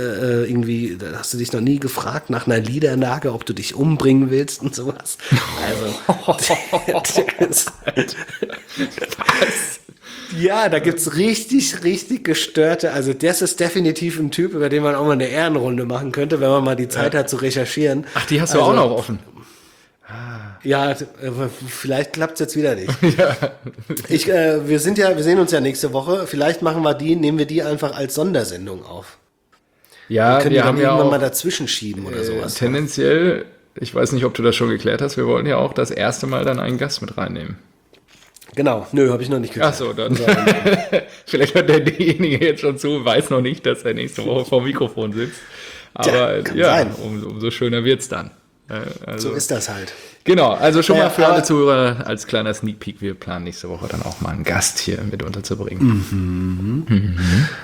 Speaker 1: nie gefragt nach einer Niederlage, ob du dich umbringen willst und sowas? Also, ja, da gibt's richtig gestörte, also das ist definitiv ein Typ, über den man auch mal eine Ehrenrunde machen könnte, wenn man mal die Zeit hat zu recherchieren.
Speaker 2: Ach, die hast du auch noch offen?
Speaker 1: Ja, vielleicht klappt's jetzt wieder nicht. Ja. Wir sehen uns ja nächste Woche, vielleicht nehmen wir die einfach als Sondersendung auf.
Speaker 2: Ja,
Speaker 1: wir haben ja irgendwann mal dazwischen schieben oder sowas.
Speaker 2: Tendenziell, ich weiß nicht, ob du das schon geklärt hast, wir wollten ja auch das erste Mal dann einen Gast mit reinnehmen.
Speaker 1: Genau, habe ich noch nicht geklärt.
Speaker 2: Ach so, dann. Vielleicht hört derjenige jetzt schon zu, weiß noch nicht, dass er nächste Woche vor dem Mikrofon sitzt. Aber umso schöner wird's dann.
Speaker 1: So ist das halt.
Speaker 2: Genau, also schon mal für alle Zuhörer als kleiner Sneak Peek, wir planen nächste Woche dann auch mal einen Gast hier mit unterzubringen.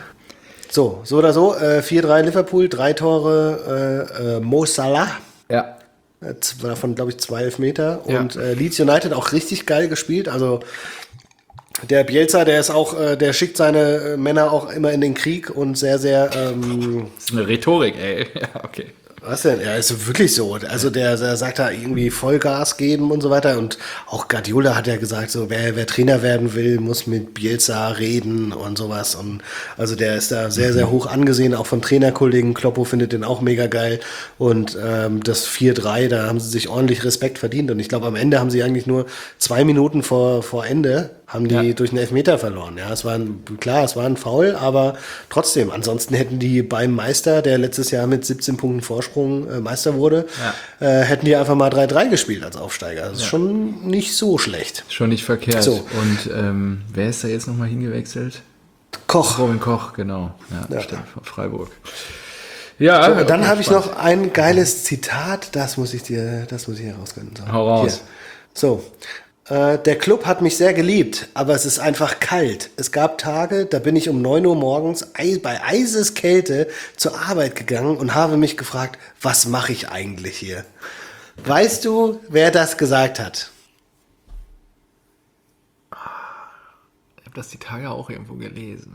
Speaker 1: So oder so, 4-3 Liverpool, 3 Tore Mo Salah.
Speaker 2: Ja.
Speaker 1: Davon, glaube ich, 2 Elfmeter. Und Leeds United auch richtig geil gespielt. Also der Bielsa, der schickt seine Männer auch immer in den Krieg und sehr, sehr...
Speaker 2: Das ist eine Rhetorik, ey. Ja, okay.
Speaker 1: Was denn? Ja, ist wirklich so. Also der sagt da irgendwie Vollgas geben und so weiter. Und auch Guardiola hat ja gesagt, so wer Trainer werden will, muss mit Bielsa reden und sowas. Und also der ist da sehr, sehr hoch angesehen, auch von Trainerkollegen. Kloppo findet den auch mega geil. Und das 4-3, da haben sie sich ordentlich Respekt verdient. Und ich glaube, am Ende haben sie eigentlich nur 2 Minuten vor Ende haben die durch einen Elfmeter verloren. Ja, es war ein Foul, aber trotzdem, ansonsten hätten die beim Meister, der letztes Jahr mit 17 Punkten Vorsprung Meister wurde, hätten die einfach mal 3-3 gespielt als Aufsteiger. Das ist schon nicht so schlecht.
Speaker 2: Schon nicht verkehrt. So. Und wer ist da jetzt nochmal hingewechselt?
Speaker 1: Koch.
Speaker 2: Robin Koch, genau. Ja. Stimmt, von Freiburg. Ja.
Speaker 1: So, und dann habe ich noch ein geiles Zitat, das muss ich herausgönnen. So.
Speaker 2: Hau raus.
Speaker 1: Hier. So. Der Club hat mich sehr geliebt, aber es ist einfach kalt. Es gab Tage, da bin ich um 9 Uhr morgens bei Eiseskälte zur Arbeit gegangen und habe mich gefragt, was mache ich eigentlich hier? Weißt du, wer das gesagt hat?
Speaker 2: Ich habe das die Tage auch irgendwo gelesen.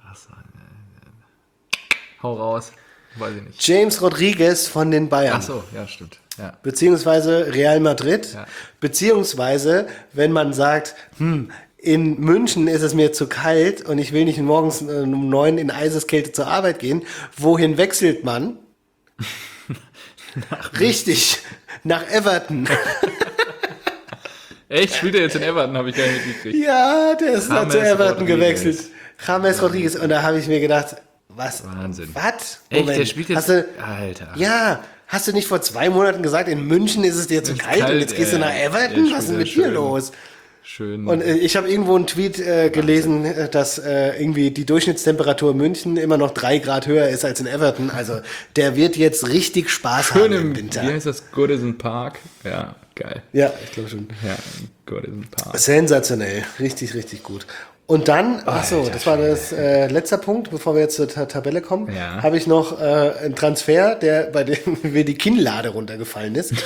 Speaker 2: Hau raus. Weiß ich nicht.
Speaker 1: James Rodriguez von den Bayern.
Speaker 2: Ach so, ja, stimmt. Ja.
Speaker 1: Beziehungsweise Real Madrid. Ja. Beziehungsweise, wenn man sagt, in München ist es mir zu kalt und ich will nicht morgens um 9 in Eiseskälte zur Arbeit gehen, wohin wechselt man? Richtig, nach Everton.
Speaker 2: Echt? Spielt er jetzt in Everton? Habe ich gar nicht mitgekriegt.
Speaker 1: Ja, der ist zu Everton gewechselt. James Rodriguez. Und da habe ich mir gedacht, was?
Speaker 2: Wahnsinn.
Speaker 1: Was?
Speaker 2: Echt, der spielt jetzt...
Speaker 1: Alter. Ja, hast du nicht vor 2 Monaten gesagt, in München ist es dir zu kalt und jetzt gehst du nach Everton? Was ist denn mit dir los?
Speaker 2: Schön.
Speaker 1: Und ich habe irgendwo einen Tweet gelesen, dass irgendwie die Durchschnittstemperatur in München immer noch 3 Grad höher ist als in Everton. Also der wird jetzt richtig Spaß haben im Winter.
Speaker 2: Wie heißt das? Goodison Park? Ja, geil.
Speaker 1: Ja, ich glaube schon.
Speaker 2: Ja, Goodison Park.
Speaker 1: Sensationell. Richtig, richtig gut. Und dann, das war das letzter Punkt, bevor wir jetzt zur Tabelle kommen, habe ich noch einen Transfer, bei dem mir die Kinnlade runtergefallen ist.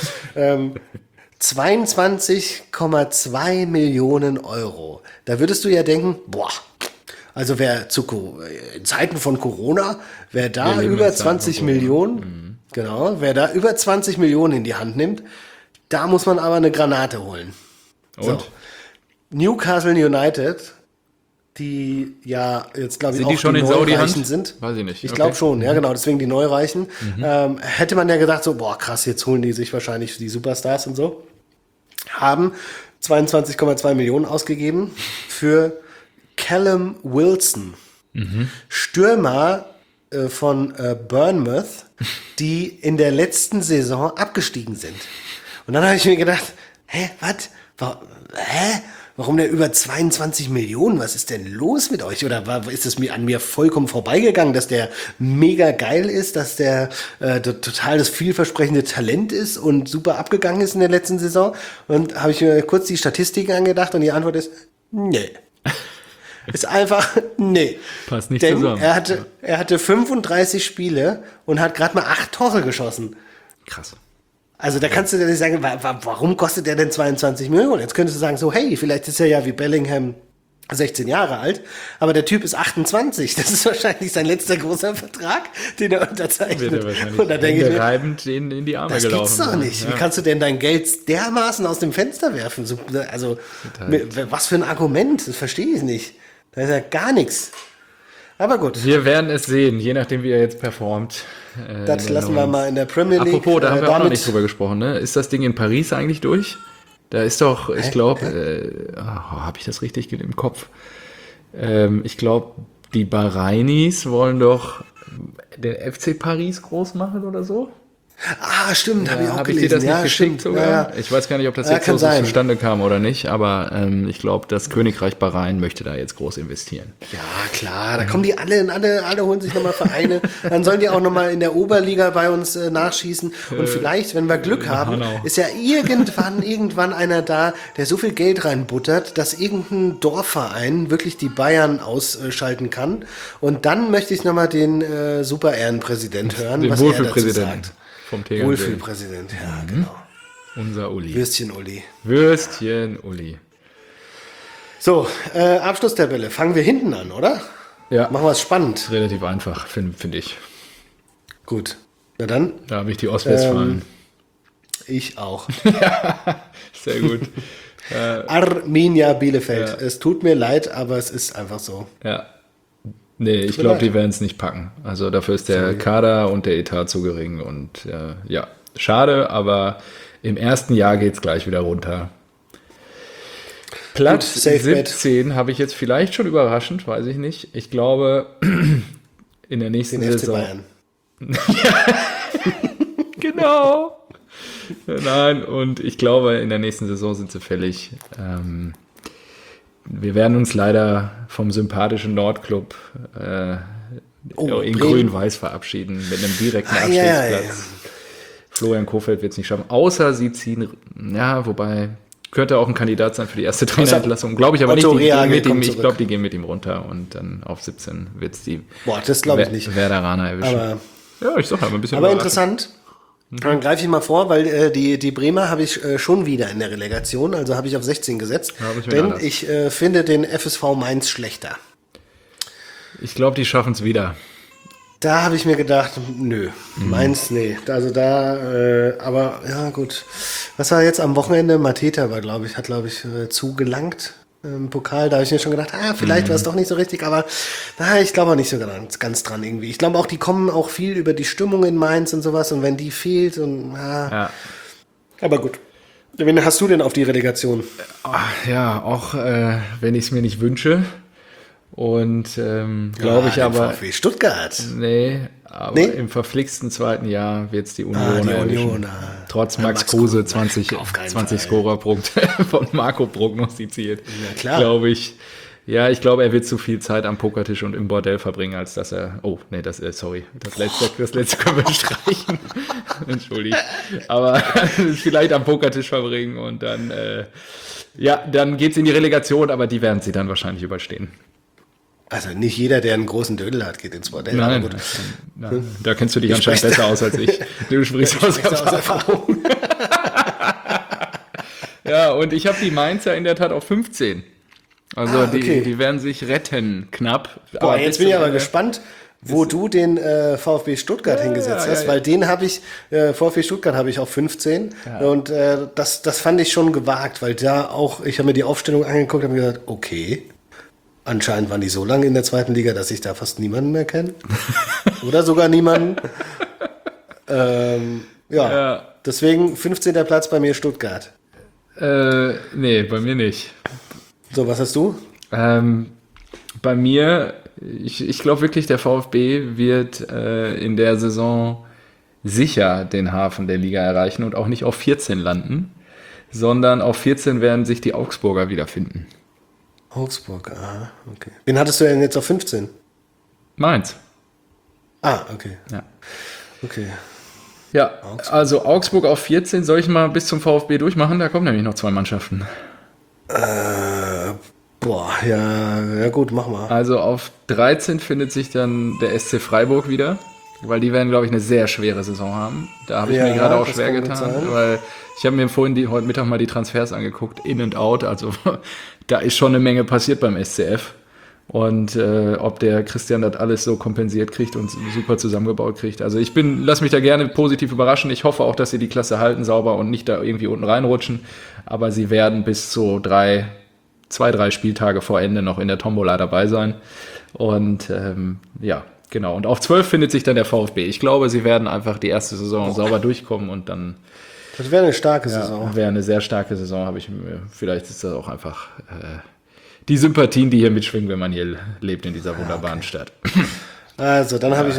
Speaker 1: 22,2 Millionen Euro. Da würdest du ja denken, also wer in Zeiten von Corona, wer da über 20 Millionen, wer da über 20 Millionen in die Hand nimmt, da muss man aber eine Granate holen.
Speaker 2: Und?
Speaker 1: So. Newcastle United, die ja jetzt, glaube ich, auch die Neureichen sind.
Speaker 2: Weiß ich nicht.
Speaker 1: Ich glaube schon, ja genau, deswegen die Neureichen. Hätte man ja gedacht, so, krass, jetzt holen die sich wahrscheinlich die Superstars und so. Haben 22,2 Millionen ausgegeben für Callum Wilson, Stürmer von Bournemouth, die in der letzten Saison abgestiegen sind. Und dann habe ich mir gedacht, warum der über 22 Millionen? Was ist denn los mit euch? Oder ist es an mir vollkommen vorbeigegangen, dass der mega geil ist, dass der total das vielversprechende Talent ist und super abgegangen ist in der letzten Saison? Und habe ich mir kurz die Statistiken angedacht und die Antwort ist, nee. Ist einfach, nee.
Speaker 2: Passt nicht
Speaker 1: Denn
Speaker 2: zusammen.
Speaker 1: Er hatte 35 Spiele und hat gerade mal 8 Tore geschossen.
Speaker 2: Krass.
Speaker 1: Also da kannst du dir nicht sagen, warum kostet der denn 22 Millionen? Jetzt könntest du sagen, so, hey, vielleicht ist er ja wie Bellingham 16 Jahre alt, aber der Typ ist 28. Das ist wahrscheinlich sein letzter großer Vertrag, den er unterzeichnet.
Speaker 2: Wird er wahrscheinlich
Speaker 1: und da denke ich mir,
Speaker 2: reibend in die Arme
Speaker 1: das
Speaker 2: gelaufen.
Speaker 1: gibt's doch nicht.
Speaker 2: Ja.
Speaker 1: Wie kannst du denn dein Geld dermaßen aus dem Fenster werfen? Also, was für ein Argument? Das verstehe ich nicht. Da ist ja gar nichts. Aber gut.
Speaker 2: Wir werden es sehen, je nachdem, wie er jetzt performt.
Speaker 1: Das lassen wir mal in der Premier League.
Speaker 2: Apropos, da haben wir auch noch nicht drüber gesprochen, ne? Ist das Ding in Paris eigentlich durch? Da ist doch, ich glaube, habe ich das richtig im Kopf? Ich glaube, die Bahrainis wollen doch den FC Paris groß machen oder so?
Speaker 1: Ah, stimmt, habe ich auch
Speaker 2: Habe
Speaker 1: gelesen.
Speaker 2: ich dir das nicht
Speaker 1: ja,
Speaker 2: geschickt
Speaker 1: stimmt.
Speaker 2: sogar?
Speaker 1: Ja.
Speaker 2: Ich weiß gar nicht, ob das
Speaker 1: Ja,
Speaker 2: jetzt
Speaker 1: kann
Speaker 2: so
Speaker 1: sein.
Speaker 2: zustande kam oder nicht, aber ich glaube, das Königreich Bahrain möchte da jetzt groß investieren.
Speaker 1: Ja, klar, da kommen die alle holen sich nochmal Vereine. Dann sollen die auch nochmal in der Oberliga bei uns nachschießen. Und vielleicht, wenn wir Glück haben,
Speaker 2: Hanau.
Speaker 1: ist ja irgendwann einer da, der so viel Geld reinbuttert, dass irgendein Dorfverein wirklich die Bayern ausschalten kann. Und dann möchte ich nochmal den Super-Ehrenpräsident hören,
Speaker 2: Den
Speaker 1: was er dazu
Speaker 2: Wohlfühlpräsidenten
Speaker 1: sagt.
Speaker 2: vom Tegernsee.
Speaker 1: Wohlfühlpräsident, ja, genau.
Speaker 2: Unser Uli.
Speaker 1: Würstchen-Uli.
Speaker 2: Würstchen-Uli.
Speaker 1: So, Abschlusstabelle. Fangen wir hinten an, oder?
Speaker 2: Ja,
Speaker 1: Machen wir es spannend.
Speaker 2: relativ einfach, finde ich.
Speaker 1: Gut. Na dann,
Speaker 2: Da habe ich die Ostwestfalen.
Speaker 1: ich auch.
Speaker 2: Sehr gut.
Speaker 1: Arminia Bielefeld.
Speaker 2: Ja.
Speaker 1: Es tut mir leid, aber es ist einfach so.
Speaker 2: Ja. Nee, ich
Speaker 1: mir
Speaker 2: glaube,
Speaker 1: leid.
Speaker 2: die werden es nicht packen. Also dafür ist der Kader und der Etat zu gering. Und ja, schade, aber im ersten Jahr geht es gleich wieder runter. Platz
Speaker 1: Gut, safe bet.
Speaker 2: 17 habe ich jetzt vielleicht schon überraschend, weiß ich nicht. Ich glaube, in der nächsten
Speaker 1: Den FC
Speaker 2: Saison.
Speaker 1: Bayern.
Speaker 2: Genau. Nein, und ich glaube, in der nächsten Saison sind sie fällig. Wir werden uns leider vom sympathischen Nordclub in
Speaker 1: Bremen.
Speaker 2: Grün-Weiß verabschieden mit einem direkten
Speaker 1: Ja,
Speaker 2: Abstiegsplatz.
Speaker 1: ja.
Speaker 2: Florian Kohfeldt wird es nicht schaffen, außer sie ziehen, ja, wobei könnte auch ein Kandidat sein für die erste Trainerentlassung. Glaube ich aber
Speaker 1: Otto
Speaker 2: nicht.
Speaker 1: Rehhagel kommt
Speaker 2: Ich
Speaker 1: zurück.
Speaker 2: glaube, die gehen mit ihm runter und dann auf 17 wird es die
Speaker 1: Boah, das glaube ich nicht.
Speaker 2: Werderaner erwischen.
Speaker 1: Aber,
Speaker 2: Ja, ich sag mal ein bisschen
Speaker 1: aber
Speaker 2: überraschend.
Speaker 1: interessant. Dann greife ich mal vor, weil die Bremer habe ich schon wieder in der Relegation, also habe ich auf 16 gesetzt.
Speaker 2: Ja, aber ich bin
Speaker 1: denn
Speaker 2: anders.
Speaker 1: ich finde den FSV Mainz schlechter.
Speaker 2: Ich glaube, die schaffen es wieder.
Speaker 1: Da habe ich mir gedacht, nö, Mainz, nee. Also da, aber ja gut. Was war jetzt am Wochenende? Mateta hat, glaube ich, zugelangt im Pokal. Da habe ich mir schon gedacht, vielleicht war es doch nicht so richtig, aber ich glaube auch nicht so ganz dran irgendwie. Ich glaube auch, die kommen auch viel über die Stimmung in Mainz und sowas und wenn die fehlt und
Speaker 2: Ja.
Speaker 1: aber gut. Wen hast du denn auf die Relegation?
Speaker 2: Ja, auch wenn ich es mir nicht wünsche. Und glaube ich
Speaker 1: den
Speaker 2: aber,
Speaker 1: VfB Stuttgart.
Speaker 2: nee, aber
Speaker 1: Nee?
Speaker 2: im verflixten zweiten Jahr wird es die Union
Speaker 1: die
Speaker 2: erwischen.
Speaker 1: Union,
Speaker 2: Trotz
Speaker 1: Ja,
Speaker 2: Max
Speaker 1: Max
Speaker 2: Kruse
Speaker 1: Kruse,
Speaker 2: 20
Speaker 1: auf keinen
Speaker 2: 20
Speaker 1: Fall.
Speaker 2: Scorerpunkte von Marco prognostiziert.
Speaker 1: Ja, klar.
Speaker 2: Glaube ich. Ja, ich glaube, er wird zu viel Zeit am Pokertisch und im Bordell verbringen, als dass er. Oh, nee, sorry. Das letzte können wir streichen. Entschuldigt. Aber vielleicht am Pokertisch verbringen und dann, dann geht's in die Relegation, aber die werden sie dann wahrscheinlich überstehen.
Speaker 1: Also nicht jeder, der einen großen Dödel hat, geht ins Bordell.
Speaker 2: Nein,
Speaker 1: aber gut.
Speaker 2: nein, da kennst du dich anscheinend
Speaker 1: spreche-
Speaker 2: besser aus als ich. Du sprichst aus Erfahrung. Ja, und ich habe die Mainzer in der Tat auf 15. Also
Speaker 1: okay.
Speaker 2: die werden sich retten, knapp.
Speaker 1: Boah,
Speaker 2: bis
Speaker 1: jetzt bin ich
Speaker 2: zum
Speaker 1: aber
Speaker 2: Ende.
Speaker 1: gespannt, wo du den VfB Stuttgart hingesetzt hast, weil den habe ich, VfB Stuttgart habe ich auf 15 und das fand ich schon gewagt, weil da auch, ich habe mir die Aufstellung angeguckt und habe mir gedacht, okay, anscheinend waren die so lange in der zweiten Liga, dass ich da fast niemanden mehr kenne. Oder sogar niemanden.
Speaker 2: Ja.
Speaker 1: Deswegen 15. Platz bei mir Stuttgart.
Speaker 2: Nee, bei mir nicht.
Speaker 1: So, was hast du?
Speaker 2: Bei mir, ich glaube wirklich, der VfB wird in der Saison sicher den Hafen der Liga erreichen und auch nicht auf 14 landen, sondern auf 14 werden sich die Augsburger wiederfinden.
Speaker 1: Augsburg, aha, okay. Wen hattest du denn jetzt auf 15?
Speaker 2: Mainz.
Speaker 1: Ah, okay.
Speaker 2: Ja.
Speaker 1: Okay.
Speaker 2: Ja, also Augsburg auf 14, soll ich mal bis zum VfB durchmachen? Da kommen nämlich noch 2 Mannschaften.
Speaker 1: Ja gut, mach mal.
Speaker 2: Also auf 13 findet sich dann der SC Freiburg wieder, weil die werden, glaube ich, eine sehr schwere Saison haben. Da habe ich mir gerade auch schwer getan, weil ich habe mir vorhin heute Mittag mal die Transfers angeguckt, in und out, also da ist schon eine Menge passiert beim SCF. Und ob der Christian das alles so kompensiert kriegt und super zusammengebaut kriegt. Also lass mich da gerne positiv überraschen. Ich hoffe auch, dass sie die Klasse halten sauber und nicht da irgendwie unten reinrutschen. Aber sie werden bis zu 2, 3 Spieltage vor Ende noch in der Tombola dabei sein. Und ja, genau. Und auf 12 findet sich dann der VfB. Ich glaube, sie werden einfach die erste Saison sauber durchkommen und dann...
Speaker 1: Das wäre eine starke Saison.
Speaker 2: Wäre eine sehr starke Saison, habe ich mir. Vielleicht ist das auch einfach... die Sympathien, die hier mitschwingen, wenn man hier lebt in dieser wunderbaren Stadt.
Speaker 1: Also, dann habe ich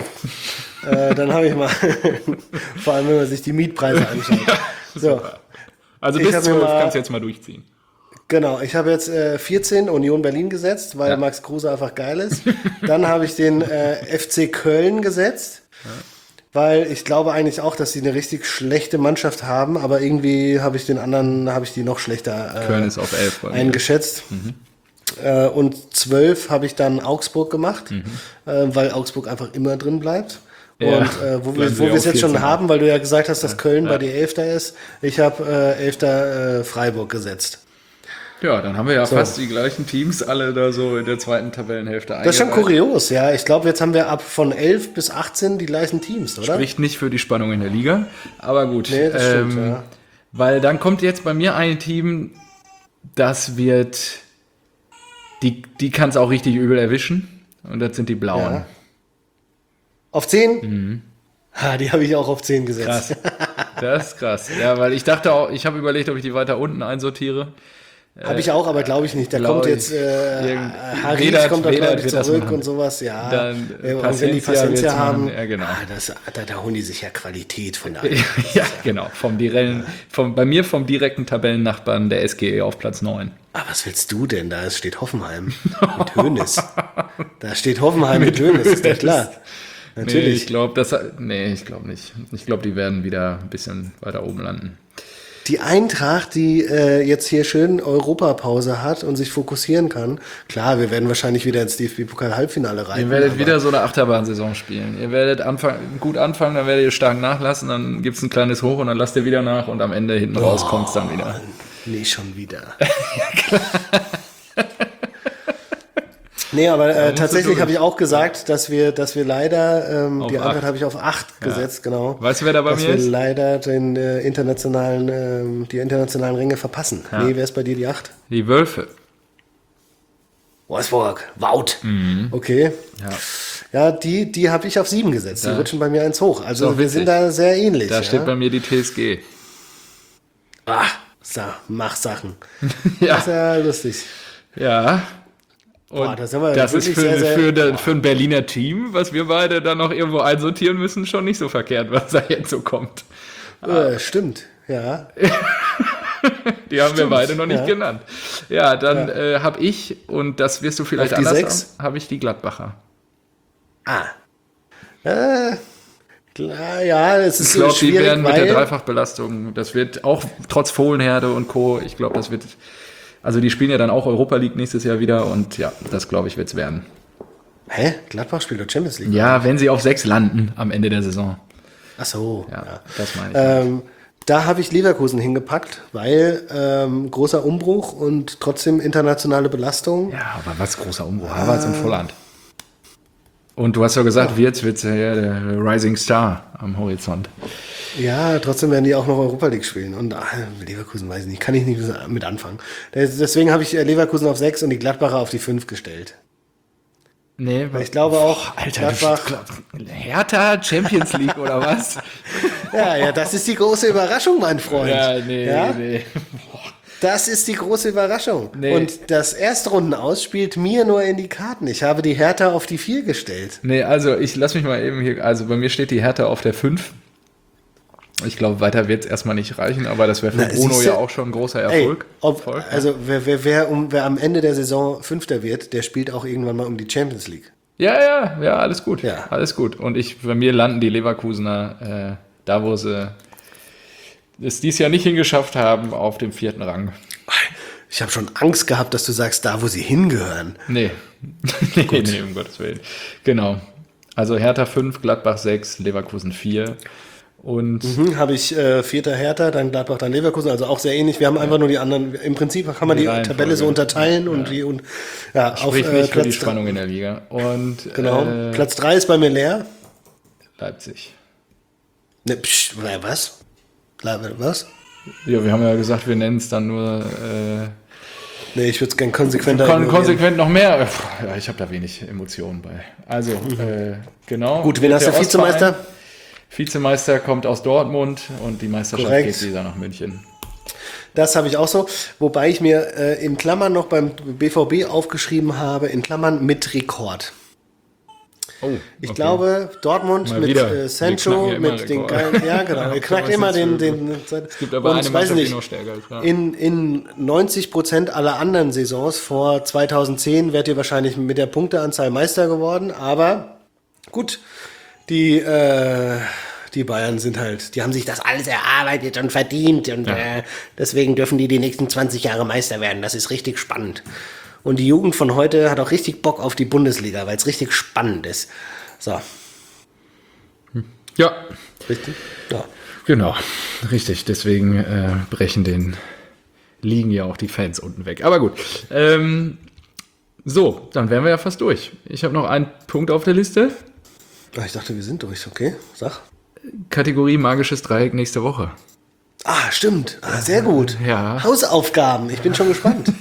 Speaker 1: mal, vor allem wenn man sich die Mietpreise anschaut. So.
Speaker 2: Also bis 12 kannst du jetzt mal durchziehen.
Speaker 1: Genau, ich habe jetzt 14 Union Berlin gesetzt, weil Max Kruse einfach geil ist. Dann habe ich den FC Köln gesetzt, weil ich glaube eigentlich auch, dass sie eine richtig schlechte Mannschaft haben, aber irgendwie habe ich die noch schlechter
Speaker 2: Köln ist auf 11
Speaker 1: eingeschätzt. Und 12 habe ich dann Augsburg gemacht, weil Augsburg einfach immer drin bleibt.
Speaker 2: Ja,
Speaker 1: und wo wir es jetzt schon haben, weil du ja gesagt hast, dass Köln bei dir Elfter ist, ich habe Elfter Freiburg gesetzt.
Speaker 2: Ja, dann haben wir ja fast die gleichen Teams alle da so in der zweiten Tabellenhälfte eingereiht.
Speaker 1: Das ist schon kurios, ja. Ich glaube, jetzt haben wir ab von 11 bis 18 die gleichen Teams, oder?
Speaker 2: Spricht nicht für die Spannung in der Liga, aber gut.
Speaker 1: Nee, das stimmt, ja.
Speaker 2: Weil dann kommt jetzt bei mir ein Team, das wird, die kann es auch richtig übel erwischen und das sind die Blauen.
Speaker 1: Ja. Auf 10? Die habe ich auch auf 10 gesetzt.
Speaker 2: Krass. Das ist krass. Ja, weil ich dachte auch, ich habe überlegt, ob ich die weiter unten einsortiere.
Speaker 1: Habe ich auch, aber glaube ich nicht. Da kommt jetzt Haris kommt da glaube ich zurück und sowas. Ja,
Speaker 2: dann
Speaker 1: und wenn die Paciencia haben,
Speaker 2: ja, genau.
Speaker 1: Da holen die sich ja Qualität von da.
Speaker 2: Ja, genau. Bei mir vom direkten Tabellennachbarn der SGE auf Platz 9.
Speaker 1: Aber was willst du denn? Da steht Hoffenheim mit Hoeneß. Da steht Hoffenheim mit Hoeneß, ist ja klar. Natürlich.
Speaker 2: Nee, ich glaube nicht. Ich glaube, die werden wieder ein bisschen weiter oben landen.
Speaker 1: Die Eintracht, die jetzt hier schön Europapause hat und sich fokussieren kann. Klar, wir werden wahrscheinlich wieder ins DFB-Pokal-Halbfinale rein.
Speaker 2: Ihr werdet wieder so eine Achterbahnsaison spielen. Ihr werdet gut anfangen, dann werdet ihr stark nachlassen, dann gibt es ein kleines Hoch und dann lasst ihr wieder nach und am Ende hinten raus kommt es dann wieder.
Speaker 1: Nee, schon wieder. Nee, aber tatsächlich habe ich auch gesagt, dass wir leider, die Antwort habe ich auf 8 gesetzt, genau.
Speaker 2: Weißt du, wer da bei mir ist?
Speaker 1: Dass wir leider die internationalen Ränge verpassen. Ja. Nee, wer ist bei dir die 8?
Speaker 2: Die Wölfe.
Speaker 1: Wolfsburg, Wout. Okay. Ja, die habe ich auf 7 gesetzt. Die rutschen bei mir eins hoch. Also wir sind da sehr ähnlich.
Speaker 2: Da steht bei mir die TSG.
Speaker 1: Mach Sachen.
Speaker 2: Ja.
Speaker 1: Das ist ja lustig.
Speaker 2: Ja. Und das ist für ein Berliner Team, was wir beide dann noch irgendwo einsortieren müssen, schon nicht so verkehrt, was da jetzt so kommt.
Speaker 1: Stimmt, ja.
Speaker 2: Die haben wir beide noch nicht genannt. Ja, dann habe ich, und das wirst du vielleicht anders haben, habe ich die Gladbacher.
Speaker 1: Ja, es ist
Speaker 2: ich glaube, die werden mit der
Speaker 1: weil
Speaker 2: Dreifachbelastung, das wird auch trotz Fohlenherde und Co., ich glaube, das wird, also die spielen ja dann auch Europa League nächstes Jahr wieder und ja, das glaube ich wird es werden.
Speaker 1: Hä? Gladbach spielt doch Champions League?
Speaker 2: Ja, wenn sie auf 6 landen am Ende der Saison.
Speaker 1: Ach so.
Speaker 2: Ja. Das meine ich.
Speaker 1: Da habe ich Leverkusen hingepackt, weil großer Umbruch und trotzdem internationale Belastung.
Speaker 2: Ja, aber was großer Umbruch? Havertz und Volland. Und du hast ja gesagt, Wirtz wird ja der Rising Star am Horizont.
Speaker 1: Ja, trotzdem werden die auch noch Europa League spielen. Und Leverkusen weiß ich nicht, kann ich nicht mit anfangen. Deswegen habe ich Leverkusen auf 6 und die Gladbacher auf die 5 gestellt.
Speaker 2: Nee,
Speaker 1: weil ich glaube auch,
Speaker 2: Alter, Gladbach... Hertha Champions League oder was?
Speaker 1: Ja, das ist die große Überraschung, mein Freund.
Speaker 2: Ja, nee.
Speaker 1: Das ist die große Überraschung.
Speaker 2: Nee.
Speaker 1: Und das Erstrundenaus spielt mir nur in die Karten. Ich habe die Hertha auf die 4 gestellt.
Speaker 2: Nee, also ich lass mich mal eben hier, also bei mir steht die Hertha auf der 5. Ich glaube, weiter wird es erstmal nicht reichen, aber das wäre für Bruno ja auch schon ein großer Erfolg.
Speaker 1: Also wer am Ende der Saison Fünfter wird, der spielt auch irgendwann mal um die Champions League.
Speaker 2: Ja, alles gut.
Speaker 1: Ja.
Speaker 2: Alles gut. Und bei mir landen die Leverkusener da, wo sie es dieses Jahr nicht hingeschafft haben, auf dem 4. Rang.
Speaker 1: Ich habe schon Angst gehabt, dass du sagst, da, wo sie hingehören.
Speaker 2: Nee, um Gottes Willen. Genau. Also Hertha 5, Gladbach 6, Leverkusen 4. Und
Speaker 1: habe ich 4. Hertha, dann Gladbach, dann Leverkusen, also auch sehr ähnlich. Wir haben einfach nur die anderen, im Prinzip kann man die Tabelle so unterteilen
Speaker 2: sprich nicht für die Spannung in der Liga. Und
Speaker 1: genau, Platz 3 ist bei mir leer.
Speaker 2: Leipzig.
Speaker 1: Ne, was? Was?
Speaker 2: Ja, wir haben ja gesagt, wir nennen es dann nur
Speaker 1: Nee, ich würde es gerne konsequenter
Speaker 2: konsequent noch mehr. Ja, ich habe da wenig Emotionen bei. Also, genau.
Speaker 1: Gut, wen hast du Vizemeister?
Speaker 2: Vizemeister kommt aus Dortmund und die Meisterschaft
Speaker 1: Korrekt.
Speaker 2: geht wieder nach München.
Speaker 1: Das habe ich auch so, wobei ich mir in Klammern noch beim BVB aufgeschrieben habe, in Klammern mit Rekord.
Speaker 2: Oh, okay.
Speaker 1: Ich glaube, Dortmund
Speaker 2: Mal
Speaker 1: mit
Speaker 2: wieder.
Speaker 1: Sancho,
Speaker 2: Wir knacken ja
Speaker 1: mit den
Speaker 2: immer
Speaker 1: geilen, ja genau, er knackt immer den.
Speaker 2: Es gibt aber eine Mannschaft, die noch stärker ist. Ja.
Speaker 1: In 90% aller anderen Saisons vor 2010 wärt ihr wahrscheinlich mit der Punkteanzahl Meister geworden, aber gut, die Bayern sind halt, die haben sich das alles erarbeitet und verdient und deswegen dürfen die nächsten 20 Jahre Meister werden. Das ist richtig spannend. Und die Jugend von heute hat auch richtig Bock auf die Bundesliga, weil es richtig spannend ist. So.
Speaker 2: Ja.
Speaker 1: Richtig? Ja.
Speaker 2: Genau, richtig. Deswegen brechen den Ligen ja auch die Fans unten weg. Aber gut. So, dann wären wir ja fast durch. Ich habe noch einen Punkt auf der Liste.
Speaker 1: Ich dachte, wir sind durch. Okay, sag.
Speaker 2: Kategorie Magisches Dreieck nächste Woche.
Speaker 1: Ah, stimmt. Ah, sehr gut.
Speaker 2: Ja.
Speaker 1: Hausaufgaben. Ich bin schon gespannt.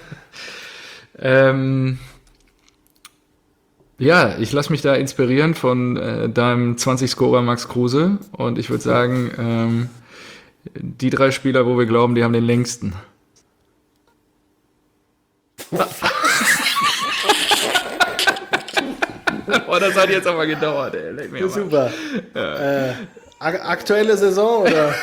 Speaker 2: Ja, ich lasse mich da inspirieren von deinem 20-Scorer Max Kruse und ich würde sagen, die 3 Spieler, wo wir glauben, die haben den längsten. Oh, das hat jetzt aber gedauert, ey. Leck mir
Speaker 1: Super. Aktuelle Saison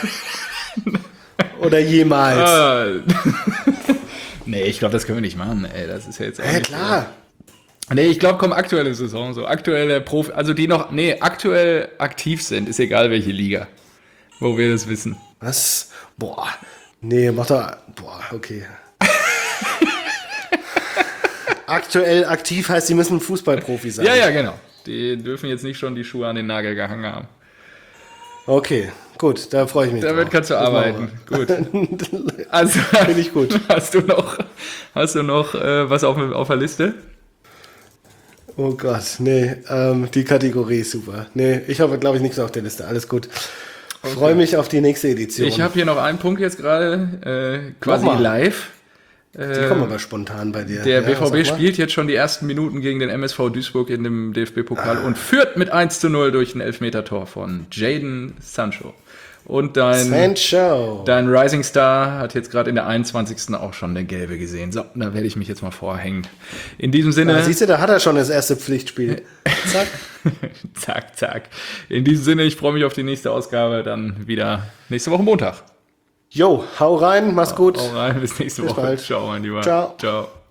Speaker 1: oder jemals?
Speaker 2: Nee, ich glaube, das können wir nicht machen, ey. Das ist ja jetzt auch
Speaker 1: Ja, klar.
Speaker 2: Nee, ich glaube, aktuelle Saison, so aktuelle Profi, also die noch, aktuell aktiv sind, ist egal welche Liga, wo wir das wissen.
Speaker 1: Was? Boah. Nee, mach doch. Boah, okay. Aktuell aktiv heißt, sie müssen Fußballprofi sein.
Speaker 2: Ja, genau. Die dürfen jetzt nicht schon die Schuhe an den Nagel gehangen haben.
Speaker 1: Okay, gut, da freue ich mich.
Speaker 2: Damit kannst du arbeiten. Gut. Also,
Speaker 1: finde ich gut.
Speaker 2: Hast du noch was auf der Liste?
Speaker 1: Oh Gott, nee, die Kategorie ist super. Nee, ich habe, glaube ich, nichts auf der Liste. Alles gut. Okay. Freue mich auf die nächste Edition.
Speaker 2: Ich habe hier noch einen Punkt jetzt gerade, quasi live.
Speaker 1: Die kommen aber spontan bei dir.
Speaker 2: Der BVB spielt jetzt schon die ersten Minuten gegen den MSV Duisburg in dem DFB-Pokal und führt mit 1:0 durch ein Elfmeter-Tor von Jadon Sancho. Und dein Rising Star hat jetzt gerade in der 21. auch schon eine gelbe gesehen. So, da werde ich mich jetzt mal vorhängen. In diesem Sinne...
Speaker 1: siehst du, da hat er schon das erste Pflichtspiel. Zack.
Speaker 2: Zack. In diesem Sinne, ich freue mich auf die nächste Ausgabe. Dann wieder nächste Woche Montag.
Speaker 1: Jo, hau rein, mach's gut.
Speaker 2: Hau rein, bis nächste Woche.
Speaker 1: Bald.
Speaker 2: Ciao, mein Lieber.
Speaker 1: Ciao.
Speaker 2: Ciao.